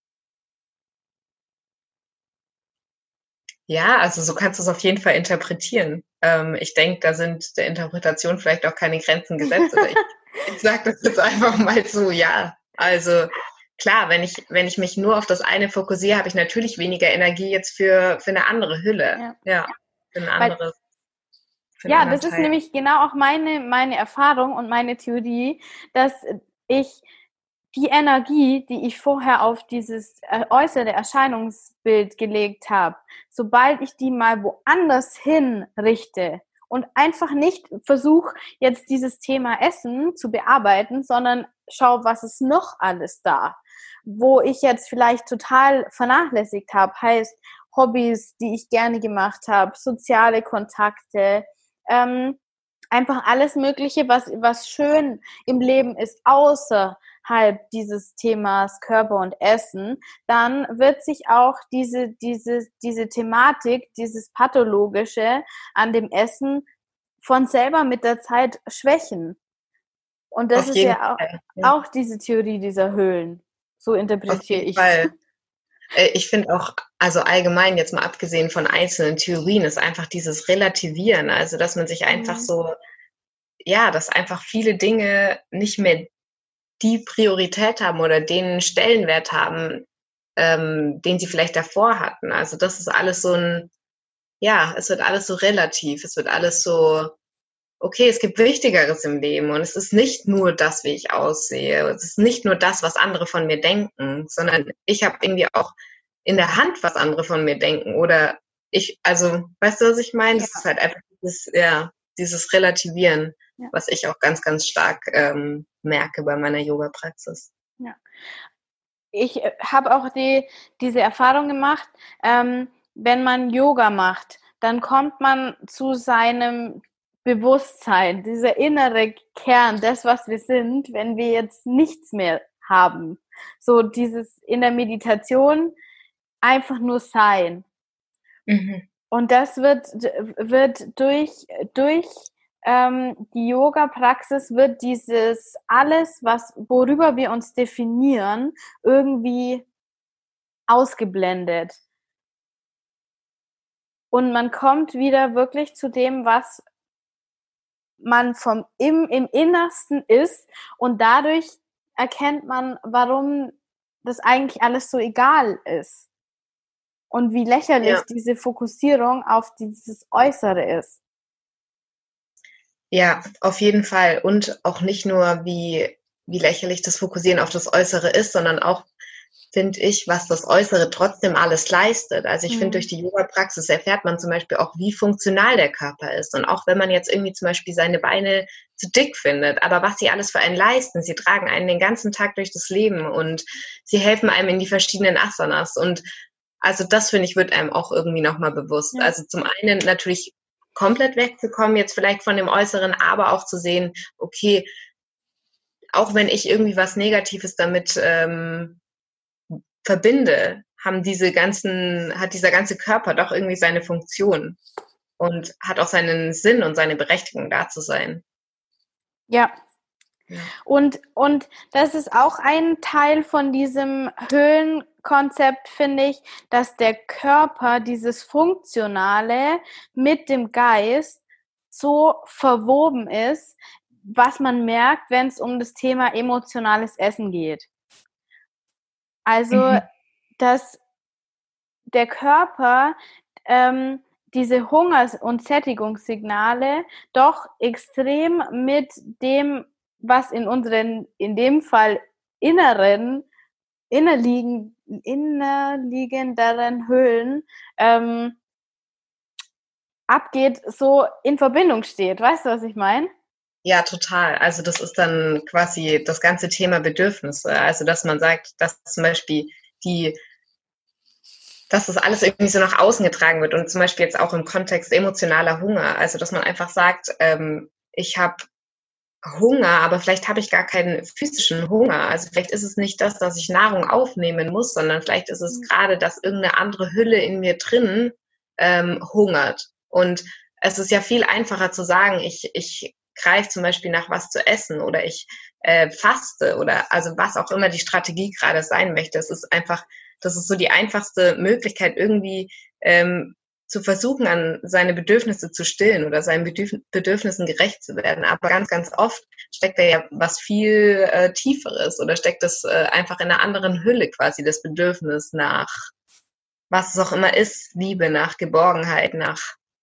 B: Ja, also so kannst du es auf jeden Fall interpretieren. Ähm, ich denke, da sind der Interpretation vielleicht auch keine Grenzen gesetzt. Oder ich ich sage das jetzt einfach mal so, ja. Also klar, wenn ich, wenn ich mich nur auf das eine fokussiere, habe ich natürlich weniger Energie jetzt für, für eine andere Hülle.
A: Ja,
B: ja für ein
A: Weil,
B: anderes, für einen
A: ja,
B: anderen
A: das ist
B: Teil.
A: nämlich genau auch meine, meine Erfahrung und meine Theorie, dass ich die Energie, die ich vorher auf dieses äußere Erscheinungsbild gelegt habe, sobald ich die mal woanders hin richte und einfach nicht versuche, jetzt dieses Thema Essen zu bearbeiten, sondern schau, was ist noch alles da, wo ich jetzt vielleicht total vernachlässigt habe, heißt Hobbys, die ich gerne gemacht habe, soziale Kontakte, ähm, einfach alles Mögliche, was, was schön im Leben ist, außerhalb dieses Themas Körper und Essen, dann wird sich auch diese, diese, diese Thematik, dieses Pathologische an dem Essen von selber mit der Zeit schwächen. Und das
B: Auf
A: ist
B: jeden
A: ja auch,
B: Fall. Ja.
A: auch diese Theorie dieser Höhlen. So interpretiere ich
B: es. Ich finde auch, also allgemein jetzt mal abgesehen von einzelnen Theorien, ist einfach dieses Relativieren, also dass man sich einfach
A: Mhm.
B: so, ja, dass einfach viele Dinge nicht mehr die Priorität haben oder den Stellenwert haben, ähm, den sie vielleicht davor hatten. Also das ist alles so ein, ja, es wird alles so relativ, es wird alles so, okay, es gibt Wichtigeres im Leben und es ist nicht nur das, wie ich aussehe, es ist nicht nur das, was andere von mir denken, sondern ich habe irgendwie auch in der Hand, was andere von mir denken oder ich, also, weißt du, was ich meine?
A: Ja.
B: Das ist halt einfach dieses, ja, dieses Relativieren,
A: Ja.
B: was ich auch ganz, ganz stark ähm, merke bei meiner Yoga-Praxis.
A: Ja. Ich habe auch die, diese Erfahrung gemacht, ähm, wenn man Yoga macht, dann kommt man zu seinem Bewusstsein, dieser innere Kern, das, was wir sind, wenn wir jetzt nichts mehr haben. So dieses in der Meditation einfach nur sein.
B: Mhm.
A: Und das wird, wird durch, durch ähm, die Yoga-Praxis wird dieses alles, was, worüber wir uns definieren, irgendwie ausgeblendet. Und man kommt wieder wirklich zu dem, was man vom im, im Innersten ist. Und dadurch erkennt man, warum das eigentlich alles so egal ist. Und wie lächerlich
B: Ja.
A: diese Fokussierung auf dieses Äußere ist.
B: Ja, auf jeden Fall. Und auch nicht nur, wie, wie lächerlich das Fokussieren auf das Äußere ist, sondern auch, finde ich, was das Äußere trotzdem alles leistet. Also ich
A: Mhm.
B: finde, durch die Yoga-Praxis erfährt man zum Beispiel auch, wie funktional der Körper ist. Und auch wenn man jetzt irgendwie zum Beispiel seine Beine zu dick findet, aber was sie alles für einen leisten. Sie tragen einen den ganzen Tag durch das Leben und sie helfen einem in die verschiedenen Asanas. Und also das, finde ich, wird einem auch irgendwie nochmal bewusst.
A: Ja.
B: Also zum einen natürlich komplett wegzukommen, jetzt vielleicht von dem Äußeren, aber auch zu sehen, okay, auch wenn ich irgendwie was Negatives damit ähm, verbinde, haben diese ganzen, hat dieser ganze Körper doch irgendwie seine Funktion und hat auch seinen Sinn und seine Berechtigung, da zu sein.
A: Ja.
B: Ja.
A: Und, und das ist auch ein Teil von diesem Höhlenkonzept, finde ich, dass der Körper, dieses Funktionale mit dem Geist so verwoben ist, was man merkt, wenn es um das Thema emotionales Essen geht. Also,
B: Mhm.
A: dass der Körper ähm, diese Hungers- und Sättigungssignale doch extrem mit dem, was in unseren, in dem Fall inneren, innerliegen, innerliegenderen Höhlen ähm, abgeht, so in Verbindung steht. Weißt du, was ich meine?
B: Ja, total. Also das ist dann quasi das ganze Thema Bedürfnisse. Also dass man sagt, dass zum Beispiel die dass das alles irgendwie so nach außen getragen wird und zum Beispiel jetzt auch im Kontext emotionaler Hunger. Also, dass man einfach sagt, ähm, ich habe Hunger, aber vielleicht habe ich gar keinen physischen Hunger. Also vielleicht ist es nicht das, dass ich Nahrung aufnehmen muss, sondern vielleicht ist es gerade, dass irgendeine andere Hülle in mir drin ähm, hungert. Und es ist ja viel einfacher zu sagen, ich, ich greife zum Beispiel nach was zu essen oder ich äh, faste oder also was auch immer die Strategie gerade sein möchte. Es ist einfach, das ist so die einfachste Möglichkeit, irgendwie ähm, zu versuchen, an seine Bedürfnisse zu stillen oder seinen Bedürf- Bedürfnissen gerecht zu werden. Aber ganz, ganz oft steckt da ja was viel äh, Tieferes oder steckt das äh, einfach in einer anderen Hülle quasi, das Bedürfnis nach, was es auch immer ist, Liebe, nach Geborgenheit, nach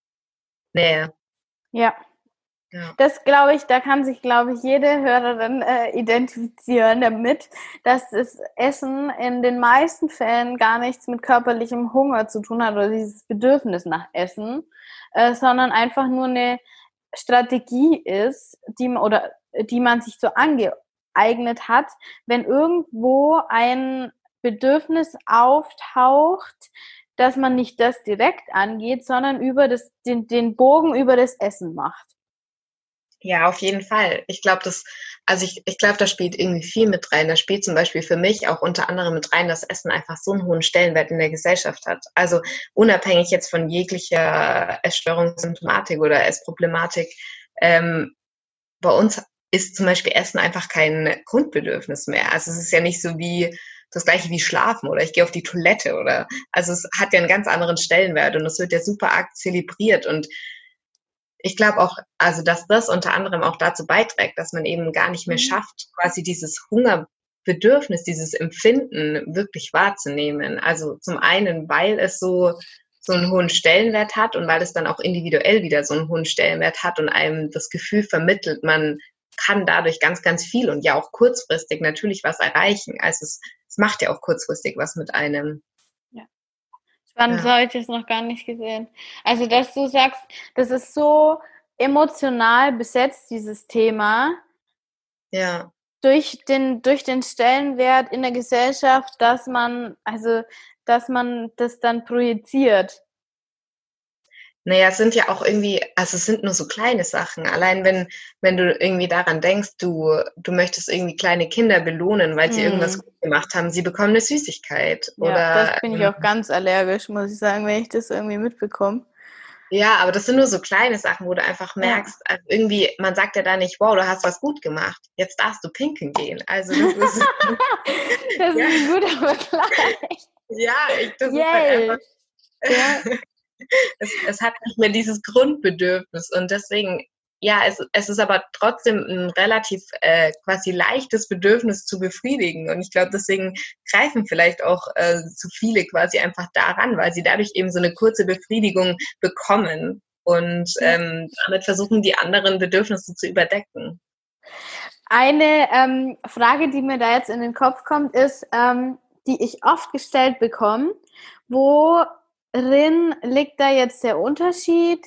B: Nähe.
A: Ja.
B: Ja.
A: Das glaube ich, da kann sich, glaube ich, jede Hörerin äh, identifizieren damit, dass das Essen in den meisten Fällen gar nichts mit körperlichem Hunger zu tun hat oder dieses Bedürfnis nach Essen, äh, sondern einfach nur eine Strategie ist, die man, oder die man sich so angeeignet hat, wenn irgendwo ein Bedürfnis auftaucht, dass man nicht das direkt angeht, sondern über das, den, den Bogen über das Essen macht.
B: Ja, auf jeden Fall. Ich glaube, das, also ich, ich glaube, da spielt irgendwie viel mit rein. Da spielt zum Beispiel für mich auch unter anderem mit rein, dass Essen einfach so einen hohen Stellenwert in der Gesellschaft hat. Also unabhängig jetzt von jeglicher Essstörungssymptomatik oder Essproblematik, ähm, bei uns ist zum Beispiel Essen einfach kein Grundbedürfnis mehr. Also es ist ja nicht so wie das gleiche wie Schlafen oder ich gehe auf die Toilette oder also es hat ja einen ganz anderen Stellenwert und es wird ja super arg zelebriert und ich glaube auch, also dass das unter anderem auch dazu beiträgt, dass man eben gar nicht mehr schafft, quasi dieses Hungerbedürfnis, dieses Empfinden wirklich wahrzunehmen. Also zum einen, weil es so so einen hohen Stellenwert hat und weil es dann auch individuell wieder so einen hohen Stellenwert hat und einem das Gefühl vermittelt, man kann dadurch ganz, ganz viel und ja auch kurzfristig natürlich was erreichen. Also es, es macht ja auch kurzfristig was mit einem.
A: Ja. Spannend,
B: Ja.
A: so habe ich das noch gar nicht gesehen. Also, dass du sagst, das ist so emotional besetzt, dieses Thema,
B: Ja.
A: durch den, durch den Stellenwert in der Gesellschaft, dass man, also, dass man das dann projiziert.
B: Naja, es sind ja auch irgendwie, also es sind nur so kleine Sachen. Allein wenn, wenn du irgendwie daran denkst, du, du möchtest irgendwie kleine Kinder belohnen, weil sie irgendwas
A: Mm.
B: gut gemacht haben, sie bekommen eine Süßigkeit.
A: Ja, das
B: Oder
A: bin ich
B: ähm,
A: auch ganz allergisch, muss ich sagen, wenn ich das irgendwie mitbekomme.
B: ja, aber das sind nur so kleine Sachen, wo du einfach
A: Ja.
B: merkst, also irgendwie, man sagt ja da nicht, wow, du hast was gut gemacht, jetzt darfst du pinkeln gehen. Also das ist,
A: Das ist
B: ja,
A: ein guter Vergleich.
B: ja, ich, das ist halt einfach,
A: Yay! Ja.
B: es, es hat nicht mehr dieses Grundbedürfnis und deswegen, ja, es, es ist aber trotzdem ein relativ äh, quasi leichtes Bedürfnis zu befriedigen und ich glaube, deswegen greifen vielleicht auch äh, zu viele quasi einfach daran, weil sie dadurch eben so eine kurze Befriedigung bekommen und
A: Ja.
B: ähm, damit versuchen, die anderen Bedürfnisse zu überdecken.
A: Eine ähm, Frage, die mir da jetzt in den Kopf kommt, ist, ähm, die ich oft gestellt bekomme, worin liegt da jetzt der Unterschied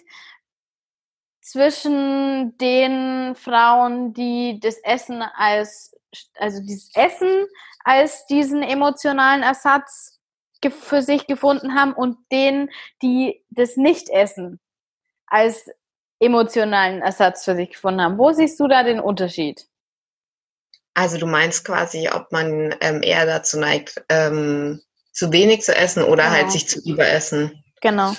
A: zwischen den Frauen, die das Essen als, also dieses Essen als diesen emotionalen Ersatz ge- für sich gefunden haben und denen, die das Nicht-Essen als emotionalen Ersatz für sich gefunden haben? Wo siehst du da den Unterschied?
B: Also du meinst quasi, ob man ähm, eher dazu neigt, ähm, zu wenig zu essen oder halt
A: Genau,
B: sich zu überessen.
A: genau.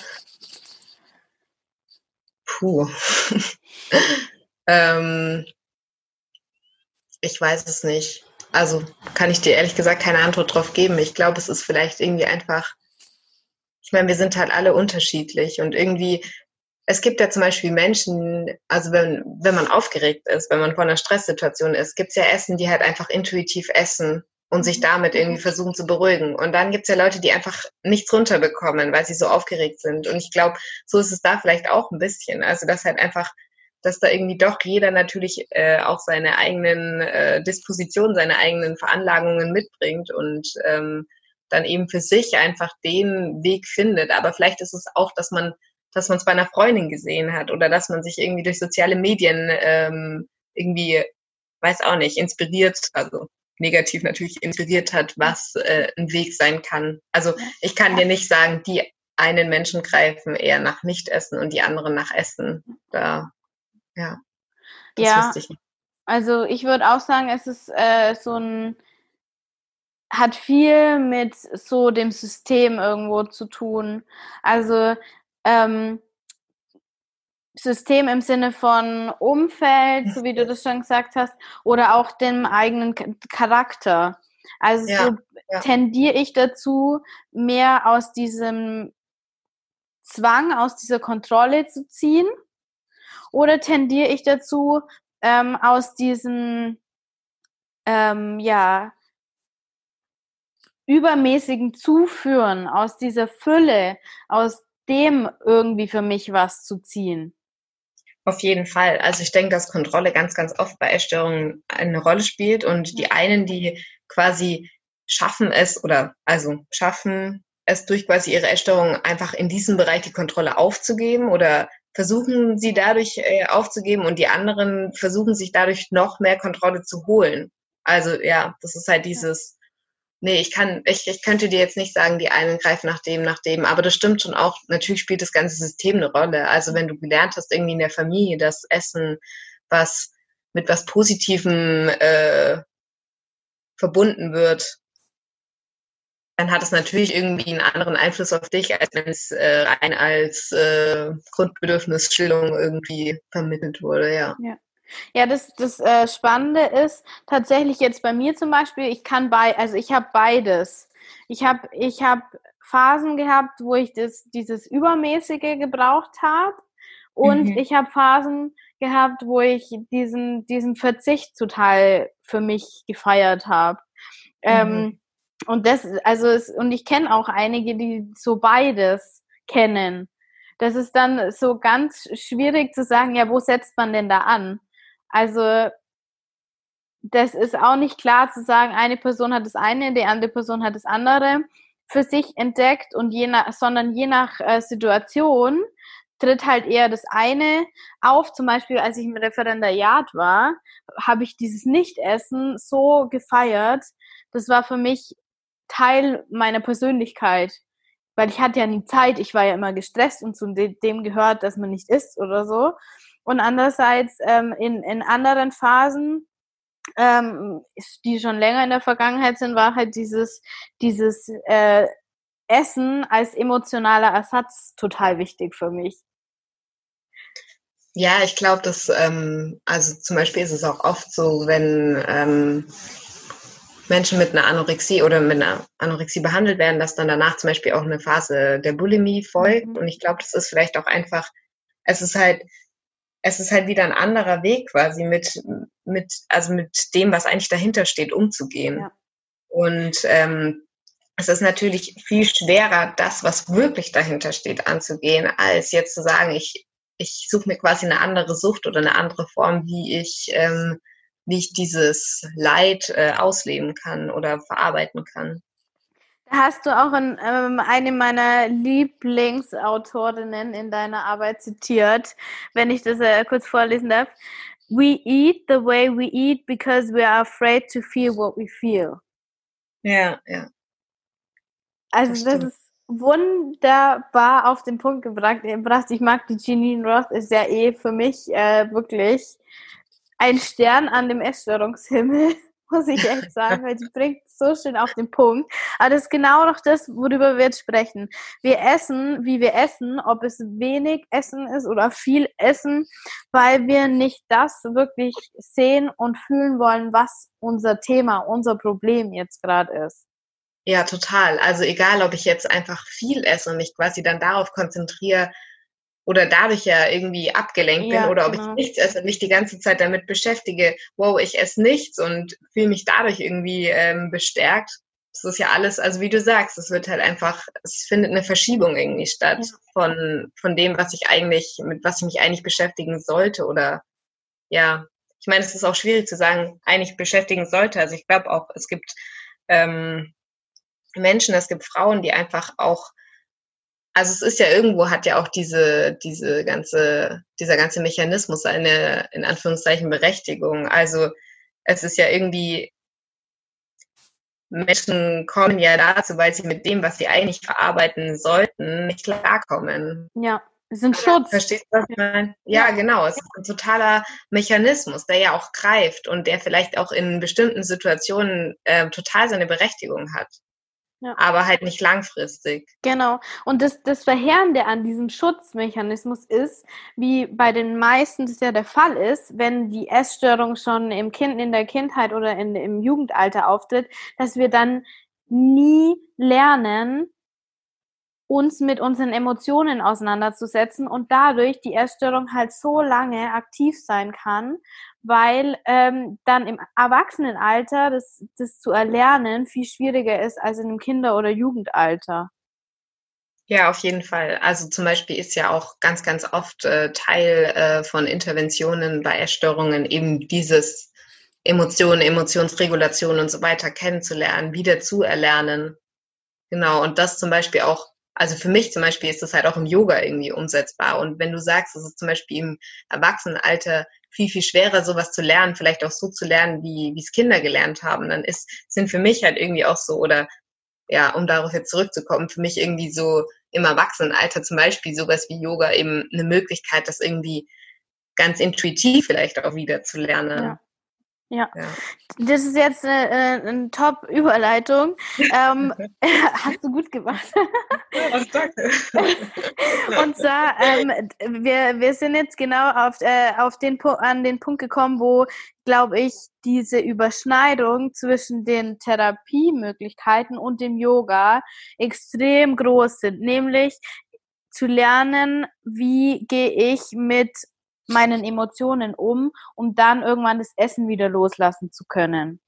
B: Puh. ähm, ich weiß es nicht. Also kann ich dir ehrlich gesagt keine Antwort drauf geben. Ich glaube, es ist vielleicht irgendwie einfach, ich meine, wir sind halt alle unterschiedlich und irgendwie, es gibt ja zum Beispiel Menschen, also wenn, wenn man aufgeregt ist, wenn man vor einer Stresssituation ist, gibt es ja Essen, die halt einfach intuitiv essen und sich damit irgendwie versuchen zu beruhigen. Und dann gibt es ja Leute, die einfach nichts runterbekommen, weil sie so aufgeregt sind. Und ich glaube, so ist es da vielleicht auch ein bisschen. Also dass halt einfach, dass da irgendwie doch jeder natürlich äh, auch seine eigenen äh, Dispositionen, seine eigenen Veranlagungen mitbringt und ähm, dann eben für sich einfach den Weg findet. Aber vielleicht ist es auch, dass man dass man es bei einer Freundin gesehen hat oder dass man sich irgendwie durch soziale Medien ähm, irgendwie, weiß auch nicht, inspiriert. Also negativ natürlich inspiriert hat, was äh, ein Weg sein kann. Also ich kann dir nicht sagen, die einen Menschen greifen eher nach Nichtessen und die anderen nach Essen. Da, ja, das
A: Ja,
B: wüsste ich nicht.
A: also ich würde auch sagen, es ist äh, so ein, hat viel mit so dem System irgendwo zu tun. Also ähm, System im Sinne von Umfeld, so wie du das schon gesagt hast, oder auch dem eigenen Charakter. Also
B: Ja,
A: so
B: ja.
A: tendiere ich dazu, mehr aus diesem Zwang, aus dieser Kontrolle zu ziehen, oder tendiere ich dazu, ähm, aus diesem ähm, ja übermäßigen Zuführen, aus dieser Fülle, aus dem irgendwie für mich was zu ziehen.
B: Auf jeden Fall. Also ich denke, dass Kontrolle ganz, ganz oft bei Essstörungen eine Rolle spielt und die einen, die quasi schaffen es oder also schaffen es durch quasi ihre Essstörung einfach in diesem Bereich die Kontrolle aufzugeben oder versuchen sie dadurch äh, aufzugeben und die anderen versuchen sich dadurch noch mehr Kontrolle zu holen. Also ja, das ist halt dieses Nee, ich kann, ich, ich könnte dir jetzt nicht sagen, die einen greifen nach dem, nach dem, aber das stimmt schon auch. Natürlich spielt das ganze System eine Rolle. Also wenn du gelernt hast, irgendwie in der Familie, das Essen, was mit was Positivem äh, verbunden wird, dann hat es natürlich irgendwie einen anderen Einfluss auf dich, als wenn es äh, rein als äh, Grundbedürfnisstillung irgendwie vermittelt wurde, ja.
A: Ja. Ja, das, das äh, Spannende ist tatsächlich jetzt bei mir zum Beispiel, ich kann bei, also ich habe beides. Ich habe ich hab Phasen gehabt, wo ich das, dieses Übermäßige gebraucht habe, und
B: Mhm.
A: ich habe Phasen gehabt, wo ich diesen, diesen Verzicht total für mich gefeiert habe.
B: Mhm.
A: Ähm, und das, also es, und ich kenne auch einige, die so beides kennen. Das ist dann so ganz schwierig zu sagen, ja, wo setzt man denn da an? Also das ist auch nicht klar zu sagen, eine Person hat das eine, die andere Person hat das andere für sich entdeckt, und je nach, sondern je nach äh, Situation tritt halt eher das eine auf. Zum Beispiel, als ich im Referendariat war, habe ich dieses Nichtessen so gefeiert. Das war für mich Teil meiner Persönlichkeit, weil ich hatte ja nie Zeit. Ich war ja immer gestresst, und zu dem gehört, dass man nicht isst oder so. Und andererseits ähm, in, in anderen Phasen, ähm, die schon länger in der Vergangenheit sind, war halt dieses, dieses äh, Essen als emotionaler Ersatz total wichtig für mich.
B: Ja, ich glaube, dass, ähm, also zum Beispiel ist es auch oft so, wenn ähm, Menschen mit einer Anorexie oder mit einer Anorexie behandelt werden, dass dann danach zum Beispiel auch eine Phase der Bulimie folgt.
A: Mhm.
B: Und ich glaube, das ist vielleicht auch einfach, es ist halt, es ist halt wieder ein anderer Weg quasi mit, mit, also mit dem, was eigentlich dahinter steht, umzugehen.
A: Ja.
B: Und ähm, es ist natürlich viel schwerer, das, was wirklich dahinter steht, anzugehen, als jetzt zu sagen, ich, ich suche mir quasi eine andere Sucht oder eine andere Form, wie ich, ähm, wie ich dieses Leid äh, ausleben kann oder verarbeiten kann.
A: Da hast du auch in, ähm, eine meiner Lieblingsautorinnen in deiner Arbeit zitiert, wenn ich das äh, kurz vorlesen darf. We eat the way we eat because we are afraid to feel what we feel.
B: Ja, ja, das
A: Also das
B: stimmt.
A: ist wunderbar auf den Punkt gebracht. gebracht. Ich mag die Jeanine Roth, ist ja eh für mich äh, wirklich ein Stern an dem Essstörungshimmel, muss ich echt sagen, weil die bringt so schön auf den Punkt. Aber das ist genau noch das, worüber wir jetzt sprechen. Wir essen, wie wir essen, ob es wenig Essen ist oder viel Essen, weil wir nicht das wirklich sehen und fühlen wollen, was unser Thema, unser Problem jetzt gerade ist.
B: Ja, total. Also egal, ob ich jetzt einfach viel esse und mich quasi dann darauf konzentriere oder dadurch ja irgendwie abgelenkt bin
A: Ja,
B: oder ob ich
A: genau.
B: nichts esse und mich die ganze Zeit damit beschäftige, wow, ich esse nichts und fühle mich dadurch irgendwie ähm, bestärkt. Das ist ja alles, also wie du sagst, es wird halt einfach, es findet eine Verschiebung irgendwie statt
A: Ja.
B: von, von dem, was ich eigentlich, mit was ich mich eigentlich beschäftigen sollte oder ja. Ich meine, es ist auch schwierig zu sagen, eigentlich beschäftigen sollte. Also ich glaube auch, es gibt ähm, Menschen, es gibt Frauen, die einfach auch, also es ist ja irgendwo, hat ja auch diese, diese ganze, dieser ganze Mechanismus eine, in Anführungszeichen, Berechtigung. Also es ist ja irgendwie, Menschen kommen ja dazu, weil sie mit dem, was sie eigentlich verarbeiten sollten, nicht klarkommen.
A: Ja, es ist ein Schutz.
B: Verstehst du, was ich meine? Ja,
A: Ja.
B: genau. Es ist ein totaler Mechanismus, der ja auch greift und der vielleicht auch in bestimmten Situationen äh, total seine Berechtigung hat.
A: Ja.
B: Aber halt nicht langfristig.
A: Genau. Und das, das Verheerende an diesem Schutzmechanismus ist, wie bei den meisten das ja der Fall ist, wenn die Essstörung schon im Kind, in der Kindheit oder in, im Jugendalter auftritt, dass wir dann nie lernen, uns mit unseren Emotionen auseinanderzusetzen und dadurch die Essstörung halt so lange aktiv sein kann, weil ähm, dann im Erwachsenenalter das, das zu erlernen viel schwieriger ist als in dem Kinder- oder Jugendalter.
B: Ja, auf jeden Fall. Also zum Beispiel ist ja auch ganz, ganz oft äh, Teil äh, von Interventionen bei Essstörungen eben dieses Emotionen, Emotionsregulation und so weiter kennenzulernen, wieder zu erlernen. Genau, und das zum Beispiel auch, also für mich zum Beispiel ist das halt auch im Yoga irgendwie umsetzbar. Und wenn du sagst, es ist zum Beispiel im Erwachsenenalter viel, viel schwerer, sowas zu lernen, vielleicht auch so zu lernen, wie wie es Kinder gelernt haben, dann ist, sind für mich halt irgendwie auch so, oder ja, um darauf jetzt zurückzukommen, für mich irgendwie so im Erwachsenenalter zum Beispiel sowas wie Yoga eben eine Möglichkeit, das irgendwie ganz intuitiv vielleicht auch wieder zu lernen.
A: Ja. Ja,
B: Ja.
A: das ist jetzt eine, eine Top-Überleitung. Ähm, hast du gut gemacht.
B: Ja, danke.
A: Und zwar, ähm, wir, wir sind jetzt genau auf, äh, auf den, an den Punkt gekommen, wo, glaube ich, diese Überschneidung zwischen den Therapiemöglichkeiten und dem Yoga extrem groß sind. Nämlich zu lernen, wie gehe ich mit meinen Emotionen um, um dann irgendwann das Essen wieder loslassen zu können.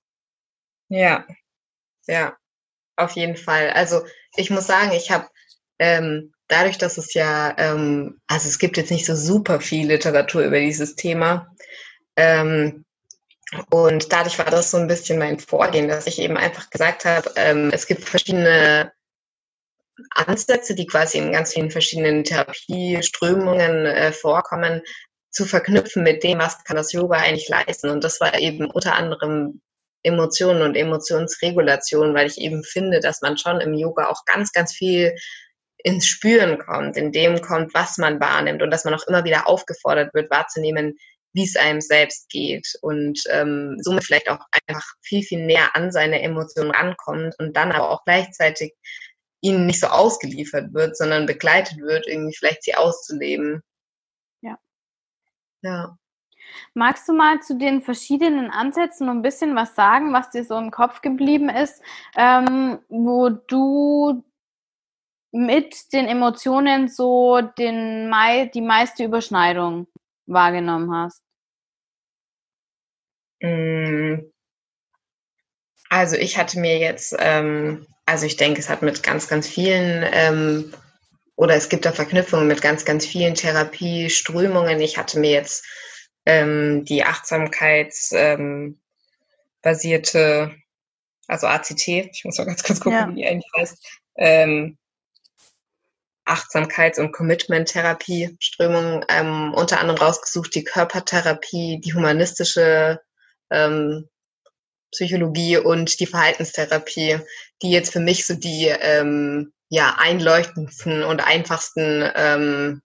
B: Ja, ja, auf jeden Fall. Also ich muss sagen, ich habe ähm, dadurch, dass es ja, ähm, also es gibt jetzt nicht so super viel Literatur über dieses Thema, ähm, und dadurch war das so ein bisschen mein Vorgehen, dass ich eben einfach gesagt habe, ähm, es gibt verschiedene Ansätze, die quasi in ganz vielen verschiedenen Therapieströmungen äh, vorkommen, zu verknüpfen mit dem, was kann das Yoga eigentlich leisten. Und das war eben unter anderem Emotionen und Emotionsregulation, weil ich eben finde, dass man schon im Yoga auch ganz, ganz viel ins Spüren kommt, in dem kommt, was man wahrnimmt und dass man auch immer wieder aufgefordert wird, wahrzunehmen, wie es einem selbst geht und ähm, somit vielleicht auch einfach viel, viel näher an seine Emotionen rankommt und dann aber auch gleichzeitig ihnen nicht so ausgeliefert wird, sondern begleitet wird, irgendwie vielleicht sie auszuleben.
A: Ja.
B: Ja.
A: Magst du mal zu den verschiedenen Ansätzen noch ein bisschen was sagen, was dir so im Kopf geblieben ist, ähm, wo du mit den Emotionen so den mei- die meiste Überschneidung wahrgenommen hast?
B: Also ich hatte mir jetzt, ähm, also ich denke, es hat mit ganz, ganz vielen, ähm, oder es gibt da Verknüpfungen mit ganz, ganz vielen Therapieströmungen. Ich hatte mir jetzt ähm, die achtsamkeitsbasierte, ähm, also A C T, ich muss mal ganz kurz gucken,
A: Ja.
B: wie die eigentlich heißt, ähm, Achtsamkeits- und Commitment-Therapie-Strömung ähm, unter anderem rausgesucht, die Körpertherapie, die humanistische ähm, Psychologie und die Verhaltenstherapie, die jetzt für mich so die ähm, ja, einleuchtendsten und einfachsten ähm,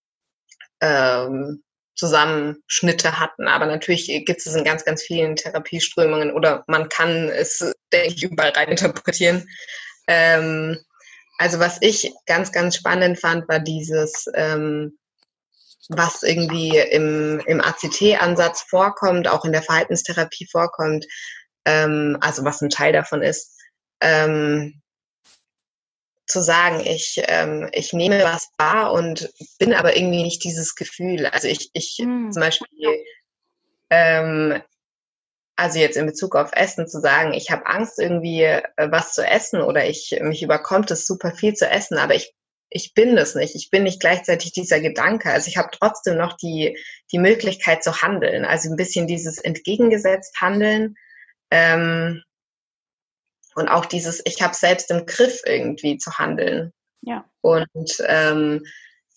B: ähm, Zusammenschnitte hatten. Aber natürlich gibt es in ganz, ganz vielen Therapieströmungen oder man kann es, denke ich, überall rein interpretieren. Ähm, also was ich ganz, ganz spannend fand, war dieses, ähm, was irgendwie im, im A C T-Ansatz vorkommt, auch in der Verhaltenstherapie vorkommt, ähm, also was ein Teil davon ist, ähm, zu sagen, ich, ähm, ich nehme was wahr und bin aber irgendwie nicht dieses Gefühl. Also ich, ich
A: Mhm.
B: zum Beispiel, ähm, also jetzt in Bezug auf Essen zu sagen, ich habe Angst irgendwie äh, was zu essen oder ich mich überkommt es super viel zu essen, aber ich ich bin das nicht. Ich bin nicht gleichzeitig dieser Gedanke. Also ich habe trotzdem noch die die Möglichkeit zu handeln. Also ein bisschen dieses entgegengesetzt Handeln ähm, und auch dieses ich habe selbst im Griff irgendwie zu handeln.
A: Ja.
B: Und ähm,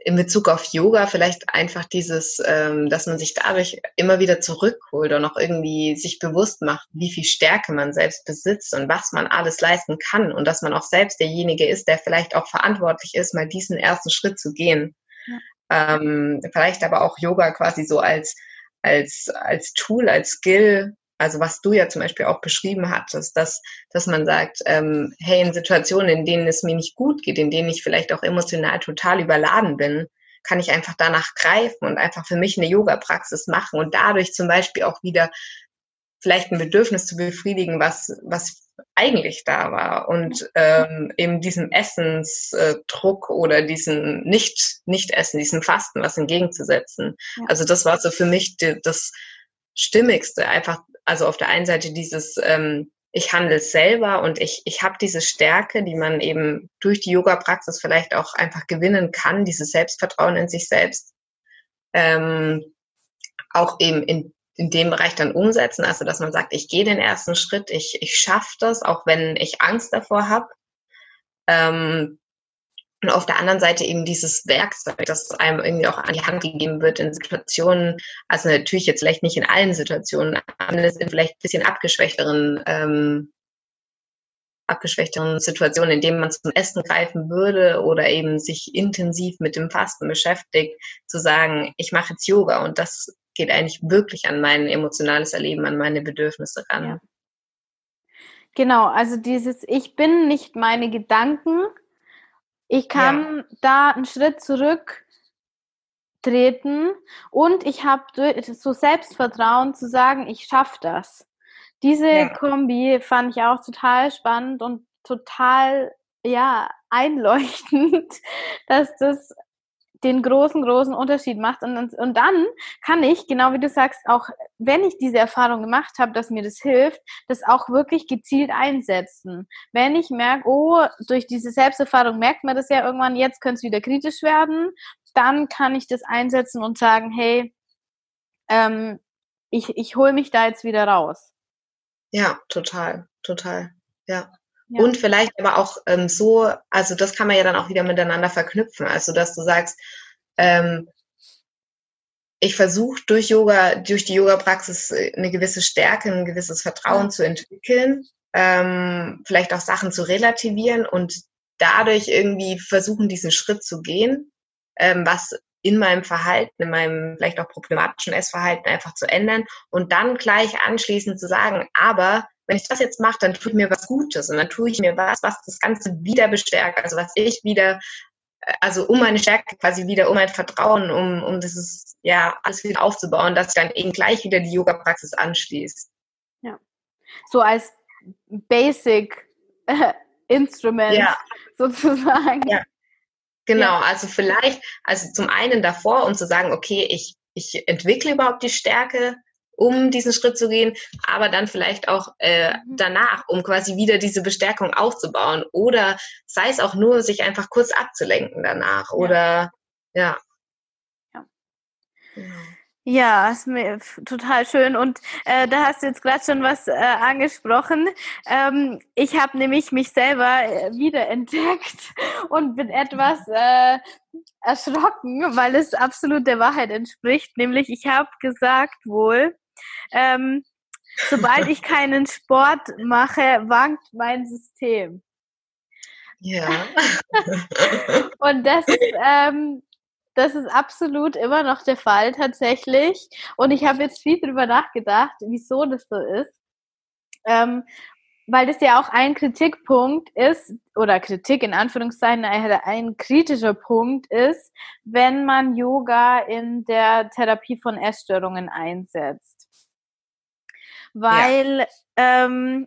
B: in Bezug auf Yoga vielleicht einfach dieses, ähm, dass man sich dadurch immer wieder zurückholt und auch irgendwie sich bewusst macht, wie viel Stärke man selbst besitzt und was man alles leisten kann und dass man auch selbst derjenige ist, der vielleicht auch verantwortlich ist, mal diesen ersten Schritt zu gehen. Ja. Ähm, vielleicht aber auch Yoga quasi so als, als, als Tool, als Skill, also was du ja zum Beispiel auch beschrieben hattest, dass, dass man sagt, ähm, hey, in Situationen, in denen es mir nicht gut geht, in denen ich vielleicht auch emotional total überladen bin, kann ich einfach danach greifen und einfach für mich eine Yoga-Praxis machen und dadurch zum Beispiel auch wieder vielleicht ein Bedürfnis zu befriedigen, was, was eigentlich da war und ähm, eben diesem Essensdruck äh, oder diesem Nicht, Nicht-Essen, diesem Fasten was entgegenzusetzen. Ja. Also das war so für mich die, das Stimmigste, einfach, also auf der einen Seite dieses, ähm, ich handle selber und ich, ich habe diese Stärke, die man eben durch die Yoga-Praxis vielleicht auch einfach gewinnen kann, dieses Selbstvertrauen in sich selbst, ähm, auch eben in, in dem Bereich dann umsetzen, also dass man sagt, ich gehe den ersten Schritt, ich, ich schaffe das, auch wenn ich Angst davor habe. Ähm, Und auf der anderen Seite eben dieses Werkzeug, das einem irgendwie auch an die Hand gegeben wird in Situationen, also natürlich jetzt vielleicht nicht in allen Situationen, aber in vielleicht ein bisschen abgeschwächteren, ähm, abgeschwächteren Situationen, in denen man zum Essen greifen würde oder eben sich intensiv mit dem Fasten beschäftigt, zu sagen, ich mache jetzt Yoga und das geht eigentlich wirklich an mein emotionales Erleben, an meine Bedürfnisse ran.
A: Ja. Genau, also dieses Ich bin nicht meine Gedanken. Ich kann ja. da einen Schritt zurücktreten und ich habe so Selbstvertrauen zu sagen, ich schaffe das. Diese ja. Kombi fand ich auch total spannend und total ja einleuchtend, dass das den großen, großen Unterschied macht. Und, und dann kann ich, genau wie du sagst, auch wenn ich diese Erfahrung gemacht habe, dass mir das hilft, das auch wirklich gezielt einsetzen. Wenn ich merke, oh, durch diese Selbsterfahrung merkt man das ja irgendwann, jetzt könnte es wieder kritisch werden, dann kann ich das einsetzen und sagen, hey, ähm, ich, ich hole mich da jetzt wieder raus.
B: Ja, total, total, ja. Ja. Und vielleicht aber auch ähm, so, also das kann man ja dann auch wieder miteinander verknüpfen, also dass du sagst, ähm, ich versuche durch Yoga, durch die Yoga-Praxis eine gewisse Stärke, ein gewisses Vertrauen ja. zu entwickeln, ähm, vielleicht auch Sachen zu relativieren und dadurch irgendwie versuchen, diesen Schritt zu gehen, ähm, was in meinem Verhalten, in meinem vielleicht auch problematischen Essverhalten einfach zu ändern und dann gleich anschließend zu sagen, aber wenn ich das jetzt mache, dann tue ich mir was Gutes und dann tue ich mir was, was das Ganze wieder bestärkt, also was ich wieder, also um meine Stärke quasi wieder, um mein Vertrauen, um, um dieses, ja, alles wieder aufzubauen, dass ich dann eben gleich wieder die Yoga-Praxis anschließt.
A: Ja, so als Basic äh, Instrument ja. sozusagen.
B: Ja. Genau, ja. also vielleicht, also zum einen davor, um zu sagen, okay, ich, ich entwickle überhaupt die Stärke, um diesen Schritt zu gehen, aber dann vielleicht auch äh, danach, um quasi wieder diese Bestärkung aufzubauen oder sei es auch nur, sich einfach kurz abzulenken danach oder ja.
A: Ja, ja. Ja, ist mir total schön und äh, da hast du jetzt gerade schon was äh, angesprochen. Ähm, ich habe nämlich mich selber äh, wiederentdeckt und bin etwas äh, erschrocken, weil es absolut der Wahrheit entspricht. Nämlich ich habe gesagt wohl, ähm, sobald ich keinen Sport mache, wankt mein System.
B: Ja.
A: Und das ist ähm, Das ist absolut immer noch der Fall tatsächlich. Und ich habe jetzt viel drüber nachgedacht, wieso das so ist. Ähm, weil das ja auch ein Kritikpunkt ist, oder Kritik in Anführungszeichen, ein kritischer Punkt ist, wenn man Yoga in der Therapie von Essstörungen einsetzt. Weil ja. ähm,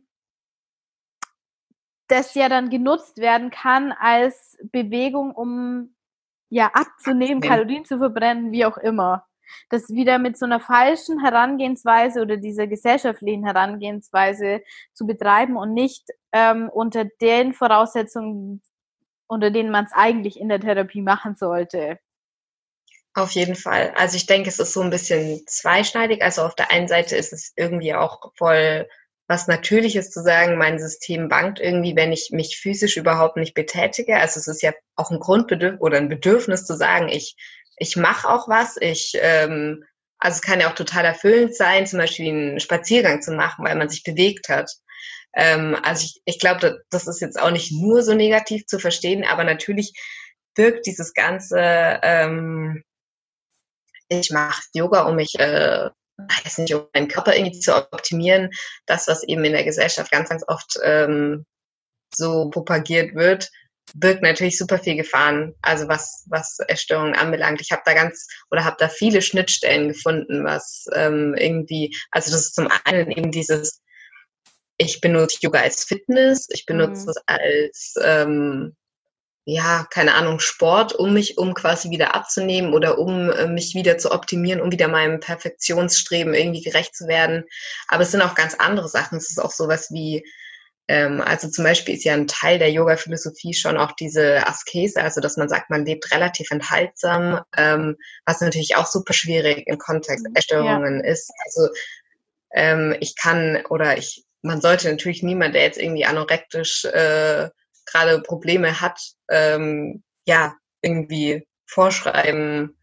A: das ja dann genutzt werden kann als Bewegung, um ja, abzunehmen, ja. Kalorien zu verbrennen, wie auch immer. Das wieder mit so einer falschen Herangehensweise oder dieser gesellschaftlichen Herangehensweise zu betreiben und nicht ähm, unter den Voraussetzungen, unter denen man es eigentlich in der Therapie machen sollte.
B: Auf jeden Fall. Also ich denke, es ist so ein bisschen zweischneidig. Also auf der einen Seite ist es irgendwie auch voll was natürlich ist zu sagen, mein System bangt irgendwie, wenn ich mich physisch überhaupt nicht betätige. Also es ist ja auch ein Grundbedürfnis oder ein Bedürfnis zu sagen, ich, ich mache auch was. Ich, ähm, also es kann ja auch total erfüllend sein, zum Beispiel einen Spaziergang zu machen, weil man sich bewegt hat. Ähm, also ich, ich glaube, das ist jetzt auch nicht nur so negativ zu verstehen, aber natürlich wirkt dieses ganze, ähm, ich mache Yoga, um mich, äh, weiß nicht, um meinen Körper irgendwie zu optimieren, das, was eben in der Gesellschaft ganz, ganz oft ähm, so propagiert wird, birgt natürlich super viel Gefahren, also was, was Essstörungen anbelangt. Ich habe da ganz, oder habe da viele Schnittstellen gefunden, was ähm, irgendwie, also das ist zum einen eben dieses, ich benutze Yoga als Fitness, ich benutze
A: Mhm.
B: es als, ähm, ja, keine Ahnung, Sport, um mich, um quasi wieder abzunehmen oder um äh, mich wieder zu optimieren, um wieder meinem Perfektionsstreben irgendwie gerecht zu werden. Aber es sind auch ganz andere Sachen. Es ist auch sowas wie, ähm, also zum Beispiel ist ja ein Teil der Yoga-Philosophie schon auch diese Askese, also dass man sagt, man lebt relativ enthaltsam, ähm, was natürlich auch super schwierig im Kontext
A: Ja.
B: Essstörungen ist. Also ähm, ich kann oder ich, man sollte natürlich niemand, der jetzt irgendwie anorektisch äh, gerade Probleme hat, ähm, ja, irgendwie vorschreiben,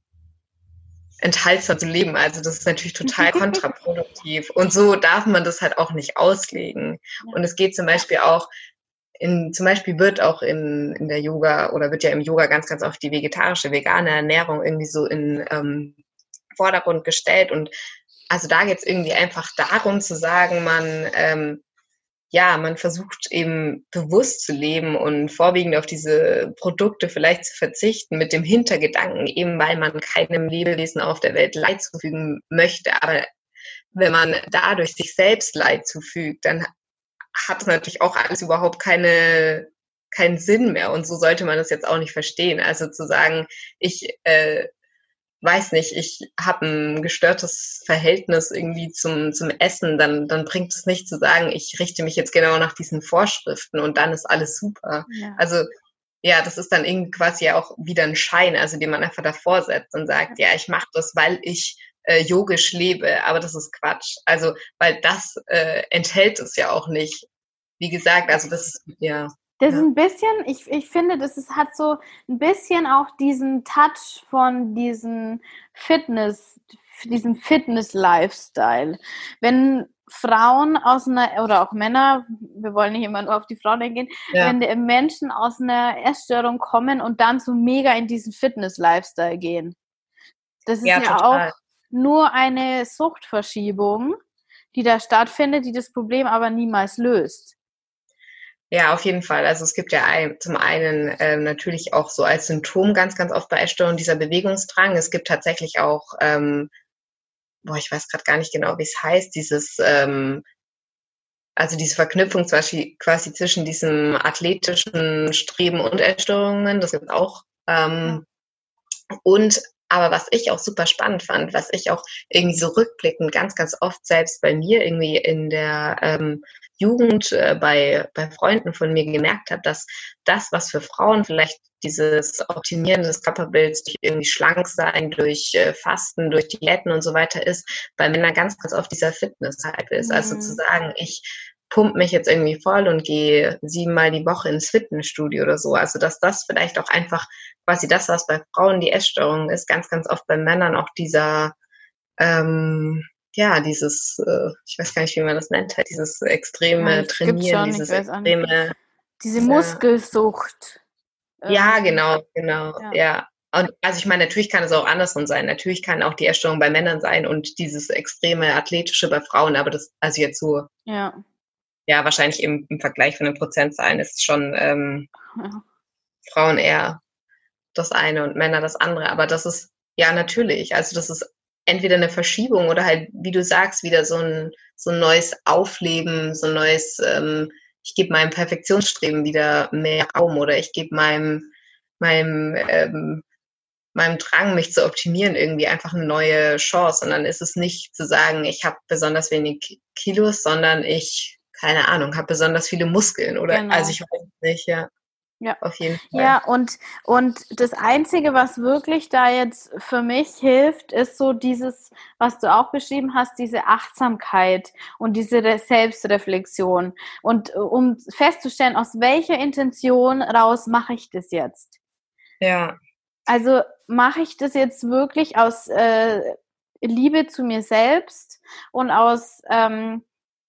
B: enthaltsam zu leben. Also das ist natürlich total kontraproduktiv. Und so darf man das halt auch nicht auslegen. Und es geht zum Beispiel auch, in, zum Beispiel wird auch in, in der Yoga oder wird ja im Yoga ganz, ganz oft die vegetarische, vegane Ernährung irgendwie so in ähm, Vordergrund gestellt. Und also da geht es irgendwie einfach darum zu sagen, man ähm, ja, man versucht eben bewusst zu leben und vorwiegend auf diese Produkte vielleicht zu verzichten mit dem Hintergedanken, eben weil man keinem Lebewesen auf der Welt Leid zufügen möchte. Aber wenn man dadurch sich selbst Leid zufügt, dann hat es natürlich auch alles überhaupt keine, keinen Sinn mehr. Und so sollte man das jetzt auch nicht verstehen. Also zu sagen, ich äh, weiß nicht, ich habe ein gestörtes Verhältnis irgendwie zum, zum Essen, dann, dann bringt es nicht zu sagen, ich richte mich jetzt genau nach diesen Vorschriften und dann ist alles super.
A: Ja.
B: Also ja, das ist dann irgendwie quasi ja auch wieder ein Schein, also den man einfach davor setzt und sagt, ja, ich mache das, weil ich äh, yogisch lebe, aber das ist Quatsch. Also, weil das äh, enthält es ja auch nicht. Wie gesagt, also das ist, ja.
A: Das
B: ja.
A: ist ein bisschen, ich, ich finde, das ist, hat so ein bisschen auch diesen Touch von diesen Fitness, diesem Fitness-Lifestyle. Wenn Frauen aus einer, oder auch Männer, wir wollen nicht immer nur auf die Frauen eingehen,
B: Ja.
A: wenn Menschen aus einer Essstörung kommen und dann so mega in diesen Fitness-Lifestyle gehen. Das ist
B: Ja,
A: ja
B: total.
A: auch nur eine Suchtverschiebung, die da stattfindet, die das Problem aber niemals löst.
B: Ja, auf jeden Fall. Also es gibt ja ein, zum einen ähm, natürlich auch so als Symptom ganz, ganz oft bei Essstörungen dieser Bewegungsdrang. Es gibt tatsächlich auch, ähm, boah, ich weiß gerade gar nicht genau, wie es heißt, dieses, ähm, also diese Verknüpfung quasi, quasi zwischen diesem athletischen Streben und Essstörungen. Das gibt auch. Ähm, ja. Und aber was ich auch super spannend fand, was ich auch irgendwie so rückblickend ganz, ganz oft selbst bei mir irgendwie in der ähm, Jugend äh, bei, bei Freunden von mir gemerkt habe, dass das, was für Frauen vielleicht dieses Optimieren des Körperbilds durch irgendwie schlank sein, durch äh, Fasten, durch Diäten und so weiter ist, bei Männern ganz, ganz oft dieser Fitness-Hype ist. Mhm. Also zu sagen, ich pump mich jetzt irgendwie voll und gehe siebenmal die Woche ins Fitnessstudio oder so. Also dass das vielleicht auch einfach quasi das, was bei Frauen die Essstörung ist, ganz, ganz oft bei Männern auch dieser, ähm, ja, dieses, äh, ich weiß gar nicht, wie man das nennt, halt dieses extreme
A: Ja,
B: Trainieren,
A: schon,
B: dieses extreme.
A: Diese Muskelsucht.
B: Ja,
A: ähm,
B: genau, genau,
A: ja.
B: ja. Und also ich meine, natürlich kann es auch andersrum sein. Natürlich kann auch die Essstörung bei Männern sein und dieses extreme Athletische bei Frauen, aber das, also jetzt so,
A: ja,
B: ja, wahrscheinlich im, im Vergleich von den Prozentzahlen ist schon ähm,
A: ja.
B: Frauen eher das eine und Männer das andere. Aber das ist, ja, natürlich. Also das ist entweder eine Verschiebung oder halt, wie du sagst, wieder so ein, so ein neues Aufleben, so ein neues, ähm, ich gebe meinem Perfektionsstreben wieder mehr Raum oder ich gebe meinem, meinem, ähm, meinem Drang, mich zu optimieren, irgendwie einfach eine neue Chance. Und dann ist es nicht zu sagen, ich habe besonders wenig Kilos, sondern ich, keine Ahnung, habe besonders viele Muskeln oder,
A: Genau.
B: also ich weiß nicht, ja.
A: Ja,
B: auf jeden Fall.
A: ja, und, und das Einzige, was wirklich da jetzt für mich hilft, ist so dieses, was du auch beschrieben hast, diese Achtsamkeit und diese Re- Selbstreflexion. Und äh, um festzustellen, aus welcher Intention raus mache ich das jetzt?
B: Ja,
A: Also mache ich das jetzt wirklich aus äh, Liebe zu mir selbst und aus ähm,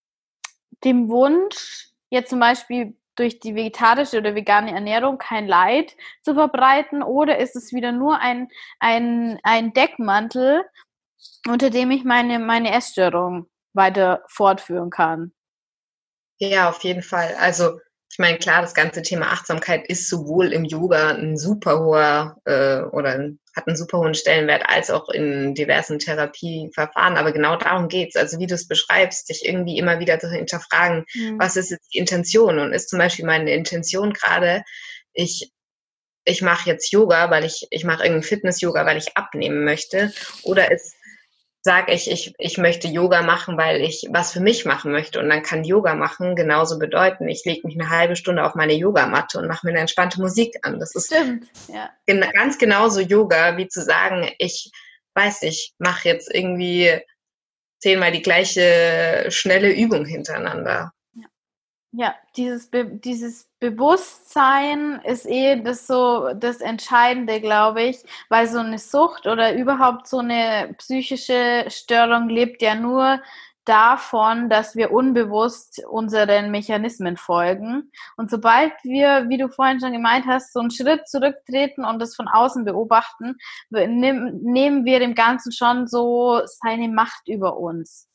A: dem Wunsch, jetzt zum Beispiel durch die vegetarische oder vegane Ernährung kein Leid zu verbreiten, oder ist es wieder nur ein, ein, ein Deckmantel, unter dem ich meine, meine Essstörung weiter fortführen kann?
B: ja, auf jeden Fall. Also ich meine, klar, das ganze Thema Achtsamkeit ist sowohl im Yoga ein super hoher äh, oder ein, hat einen super hohen Stellenwert, als auch in diversen Therapieverfahren. Aber genau darum geht's. Also wie du es beschreibst, dich irgendwie immer wieder zu hinterfragen,
A: Hm.
B: was ist jetzt die Intention? Und ist zum Beispiel meine Intention gerade, ich ich mache jetzt Yoga, weil ich ich mache irgendein Fitness-Yoga, weil ich abnehmen möchte, oder ist sage ich, ich, ich möchte Yoga machen, weil ich was für mich machen möchte. Und dann kann Yoga machen genauso bedeuten, ich lege mich eine halbe Stunde auf meine Yogamatte und mache mir eine entspannte Musik an. Das ist
A: Stimmt, ja.
B: gen ganz genauso Yoga, wie zu sagen, ich weiß nicht, mache jetzt irgendwie zehnmal die gleiche schnelle Übung hintereinander.
A: Ja, dieses, Be dieses Bewusstsein ist eh das so das Entscheidende, glaube ich, weil so eine Sucht oder überhaupt so eine psychische Störung lebt ja nur davon, dass wir unbewusst unseren Mechanismen folgen. Und sobald wir, wie du vorhin schon gemeint hast, so einen Schritt zurücktreten und das von außen beobachten, nehmen wir dem Ganzen schon so seine Macht über uns.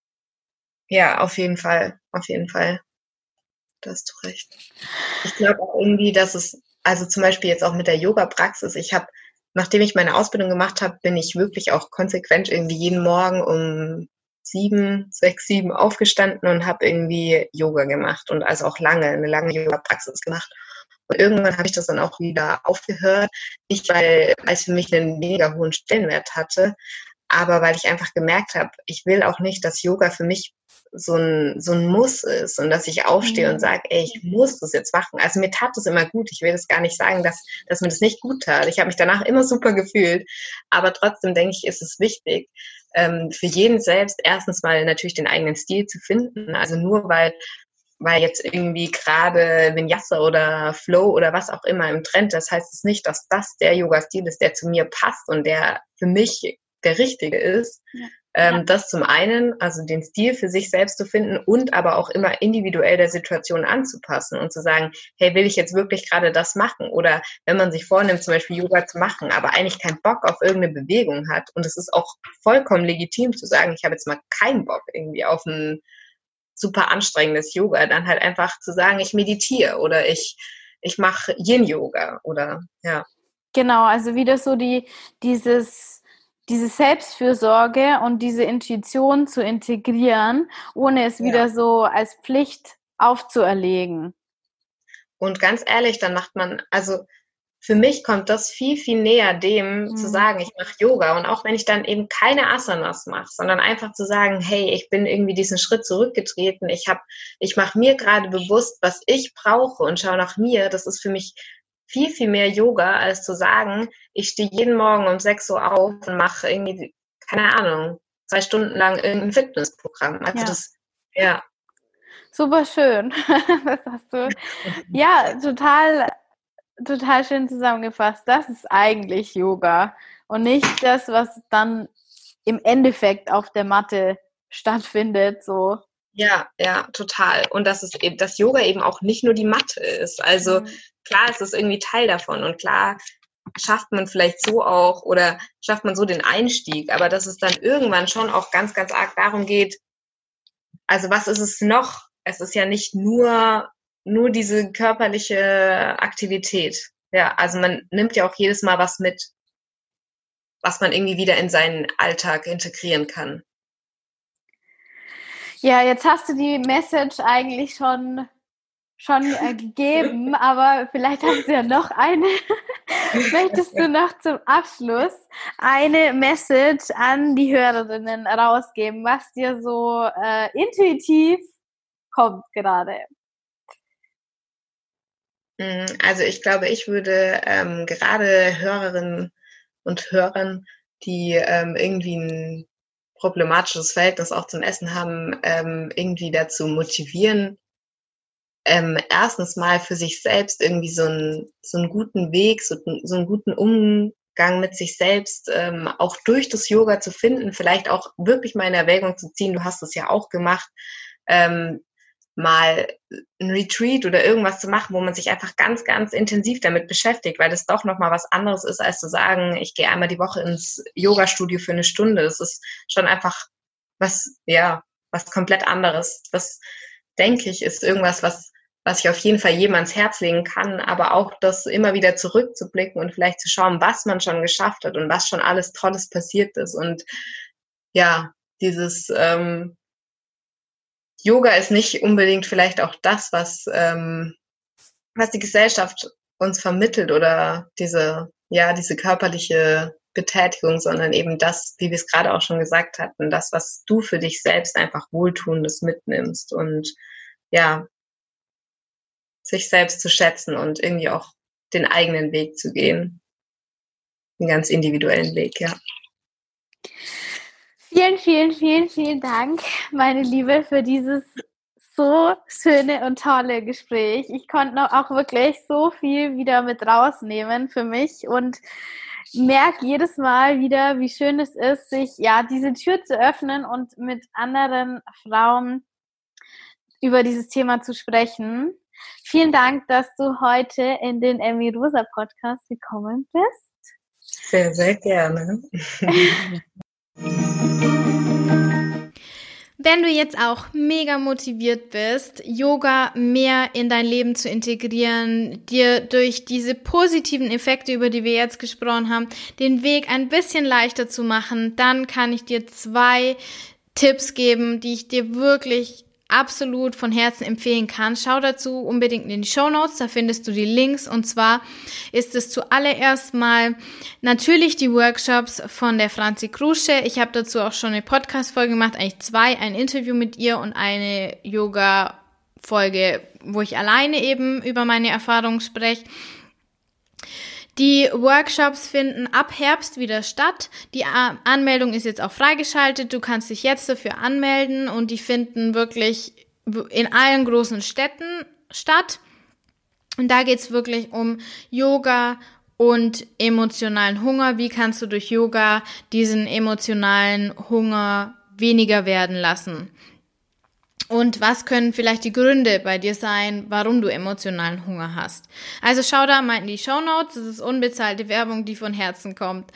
B: Ja, auf jeden Fall, auf jeden Fall. Da hast du recht. Ich glaube auch irgendwie, dass es, also zum Beispiel jetzt auch mit der Yoga-Praxis, ich habe, nachdem ich meine Ausbildung gemacht habe, bin ich wirklich auch konsequent irgendwie jeden Morgen um sieben, sechs, sieben aufgestanden und habe irgendwie Yoga gemacht und also auch lange, eine lange Yoga-Praxis gemacht. Und irgendwann habe ich das dann auch wieder aufgehört, nicht weil, weil es für mich einen weniger hohen Stellenwert hatte, aber weil ich einfach gemerkt habe, ich will auch nicht, dass Yoga für mich so ein, so ein Muss ist und dass ich aufstehe und
A: Mhm.
B: sage, ey, ich muss das jetzt machen. Also mir tat das immer gut. Ich will das gar nicht sagen, dass, dass mir das nicht gut tat. Ich habe mich danach immer super gefühlt. Aber trotzdem denke ich, ist es wichtig, ähm, für jeden selbst erstens mal natürlich den eigenen Stil zu finden. Also nur weil weil jetzt irgendwie gerade Vinyasa oder Flow oder was auch immer im Trend ist, heißt es nicht, dass das der Yoga-Stil ist, der zu mir passt und der für mich der richtige ist.
A: Ja.
B: Ähm,
A: Ja.
B: Das zum einen, also den Stil für sich selbst zu finden und aber auch immer individuell der Situation anzupassen und zu sagen, hey, will ich jetzt wirklich gerade das machen? Oder wenn man sich vornimmt, zum Beispiel Yoga zu machen, aber eigentlich keinen Bock auf irgendeine Bewegung hat, und es ist auch vollkommen legitim zu sagen, ich habe jetzt mal keinen Bock irgendwie auf ein super anstrengendes Yoga, dann halt einfach zu sagen, ich meditiere oder ich, ich mache Yin-Yoga oder ja.
A: Genau, also wieder so die, dieses, diese Selbstfürsorge und diese Intuition zu integrieren, ohne es
B: Ja.
A: wieder so als Pflicht aufzuerlegen.
B: Und ganz ehrlich, dann macht man, also für mich kommt das viel, viel näher dem zu
A: Mhm.
B: sagen, ich mache Yoga. Und auch wenn ich dann eben keine Asanas mache, sondern einfach zu sagen, hey, ich bin irgendwie diesen Schritt zurückgetreten, ich habe, ich mache mir gerade bewusst, was ich brauche und schaue nach mir, das ist für mich viel, viel mehr Yoga, als zu sagen, ich stehe jeden Morgen um sechs Uhr auf und mache irgendwie, keine Ahnung, zwei Stunden lang irgendein Fitnessprogramm. Also
A: Ja,
B: das, ja.
A: super schön. Das hast du, ja, total, total schön zusammengefasst. Das ist eigentlich Yoga und nicht das, was dann im Endeffekt auf der Matte stattfindet, so.
B: Ja, ja, total. Und dass es eben, dass Yoga eben auch nicht nur die Matte ist. Also
A: Mhm.
B: klar ist es irgendwie Teil davon und klar schafft man vielleicht so auch oder schafft man so den Einstieg, aber dass es dann irgendwann schon auch ganz, ganz arg darum geht, also was ist es noch? Es ist ja nicht nur, nur diese körperliche Aktivität. Ja, also man nimmt ja auch jedes Mal was mit, was man irgendwie wieder in seinen Alltag integrieren kann.
A: Ja, jetzt hast du die Message eigentlich schon schon äh, gegeben, aber vielleicht hast du ja noch eine. Möchtest du noch zum Abschluss eine Message an die Hörerinnen rausgeben, was dir so äh, intuitiv kommt gerade?
B: Also ich glaube, ich würde ähm, gerade Hörerinnen und Hörern, die ähm, irgendwie ein problematisches Verhältnis auch zum Essen haben, ähm, irgendwie dazu motivieren, ähm, erstens mal für sich selbst irgendwie so einen so einen guten Weg, so, so einen guten Umgang mit sich selbst ähm, auch durch das Yoga zu finden, vielleicht auch wirklich mal in Erwägung zu ziehen. Du hast es ja auch gemacht, ähm, mal ein Retreat oder irgendwas zu machen, wo man sich einfach ganz, ganz intensiv damit beschäftigt, weil das doch nochmal was anderes ist, als zu sagen, ich gehe einmal die Woche ins Yoga-Studio für eine Stunde. Das ist schon einfach was, ja, was komplett anderes. Das, denke ich, ist irgendwas, was was ich auf jeden Fall jedem ans Herz legen kann, aber auch das immer wieder zurückzublicken und vielleicht zu schauen, was man schon geschafft hat und was schon alles Tolles passiert ist. Und ja, dieses ähm, Yoga ist nicht unbedingt vielleicht auch das, was, ähm, was die Gesellschaft uns vermittelt oder diese, ja, diese körperliche Betätigung, sondern eben das, wie wir es gerade auch schon gesagt hatten, das, was du für dich selbst einfach Wohltuendes mitnimmst und ja, sich selbst zu schätzen und irgendwie auch den eigenen Weg zu gehen. Einen ganz individuellen Weg, ja.
A: Vielen, vielen, vielen, vielen Dank, meine Liebe, für dieses so schöne und tolle Gespräch. Ich konnte auch wirklich so viel wieder mit rausnehmen für mich und merke jedes Mal wieder, wie schön es ist, sich ja diese Tür zu öffnen und mit anderen Frauen über dieses Thema zu sprechen. Vielen Dank, dass du heute in den Emmy Rosa Podcast gekommen bist.
B: Sehr, sehr gerne.
A: Wenn du jetzt auch mega motiviert bist, Yoga mehr in dein Leben zu integrieren, dir durch diese positiven Effekte, über die wir jetzt gesprochen haben, den Weg ein bisschen leichter zu machen, dann kann ich dir zwei Tipps geben, die ich dir wirklich absolut von Herzen empfehlen kann. Schau dazu unbedingt in die Shownotes, da findest du die Links, und zwar ist es zuallererst mal natürlich die Workshops von der Franzi Krusche. Ich habe dazu auch schon eine Podcast-Folge gemacht, eigentlich zwei, ein Interview mit ihr und eine Yoga-Folge, wo ich alleine eben über meine Erfahrungen spreche. Die Workshops finden ab Herbst wieder statt. Die Anmeldung ist jetzt auch freigeschaltet. Du kannst dich jetzt dafür anmelden und die finden wirklich in allen großen Städten statt. Und da geht's wirklich um Yoga und emotionalen Hunger. Wie kannst du durch Yoga diesen emotionalen Hunger weniger werden lassen? Und was können vielleicht die Gründe bei dir sein, warum du emotionalen Hunger hast? Also schau da mal in die Shownotes, das ist unbezahlte Werbung, die von Herzen kommt.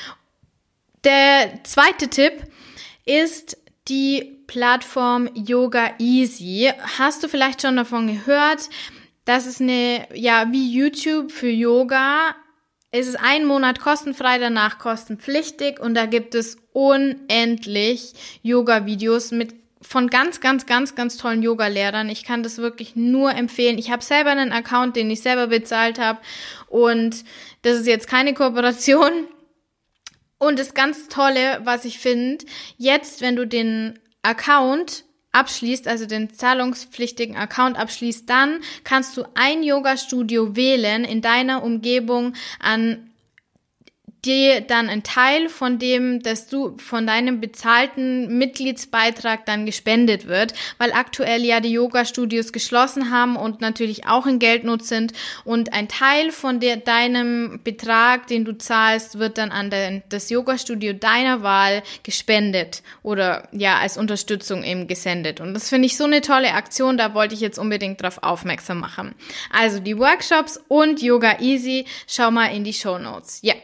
A: Der zweite Tipp ist die Plattform Yoga Easy. Hast du vielleicht schon davon gehört? Das ist eine, ja, wie YouTube für Yoga. Es ist ein Monat kostenfrei, danach kostenpflichtig und da gibt es unendlich Yoga-Videos mit von ganz, ganz, ganz, ganz tollen Yoga-Lehrern. Ich kann das wirklich nur empfehlen. Ich habe selber einen Account, den ich selber bezahlt habe und das ist jetzt keine Kooperation. Und das ganz Tolle, was ich finde, jetzt, wenn du den Account abschließt, also den zahlungspflichtigen Account abschließt, dann kannst du ein Yoga-Studio wählen in deiner Umgebung, an dir dann ein Teil von dem, dass du von deinem bezahlten Mitgliedsbeitrag dann gespendet wird, weil aktuell ja die Yoga-Studios geschlossen haben und natürlich auch in Geldnot sind und ein Teil von der, deinem Betrag, den du zahlst, wird dann an den, das Yoga-Studio deiner Wahl gespendet oder ja als Unterstützung eben gesendet und das finde ich so eine tolle Aktion, da wollte ich jetzt unbedingt drauf aufmerksam machen. Also die Workshops und Yoga Easy, schau mal in die Shownotes. Ja.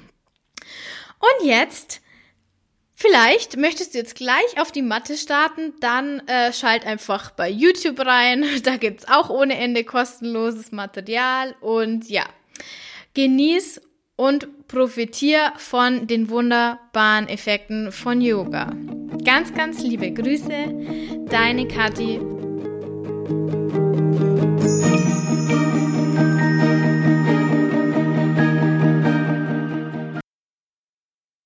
A: Und jetzt, vielleicht möchtest du jetzt gleich auf die Matte starten, dann äh, schalt einfach bei YouTube rein, da gibt's auch ohne Ende kostenloses Material und ja, genieß und profitier von den wunderbaren Effekten von Yoga. Ganz, ganz liebe Grüße, deine Kathi.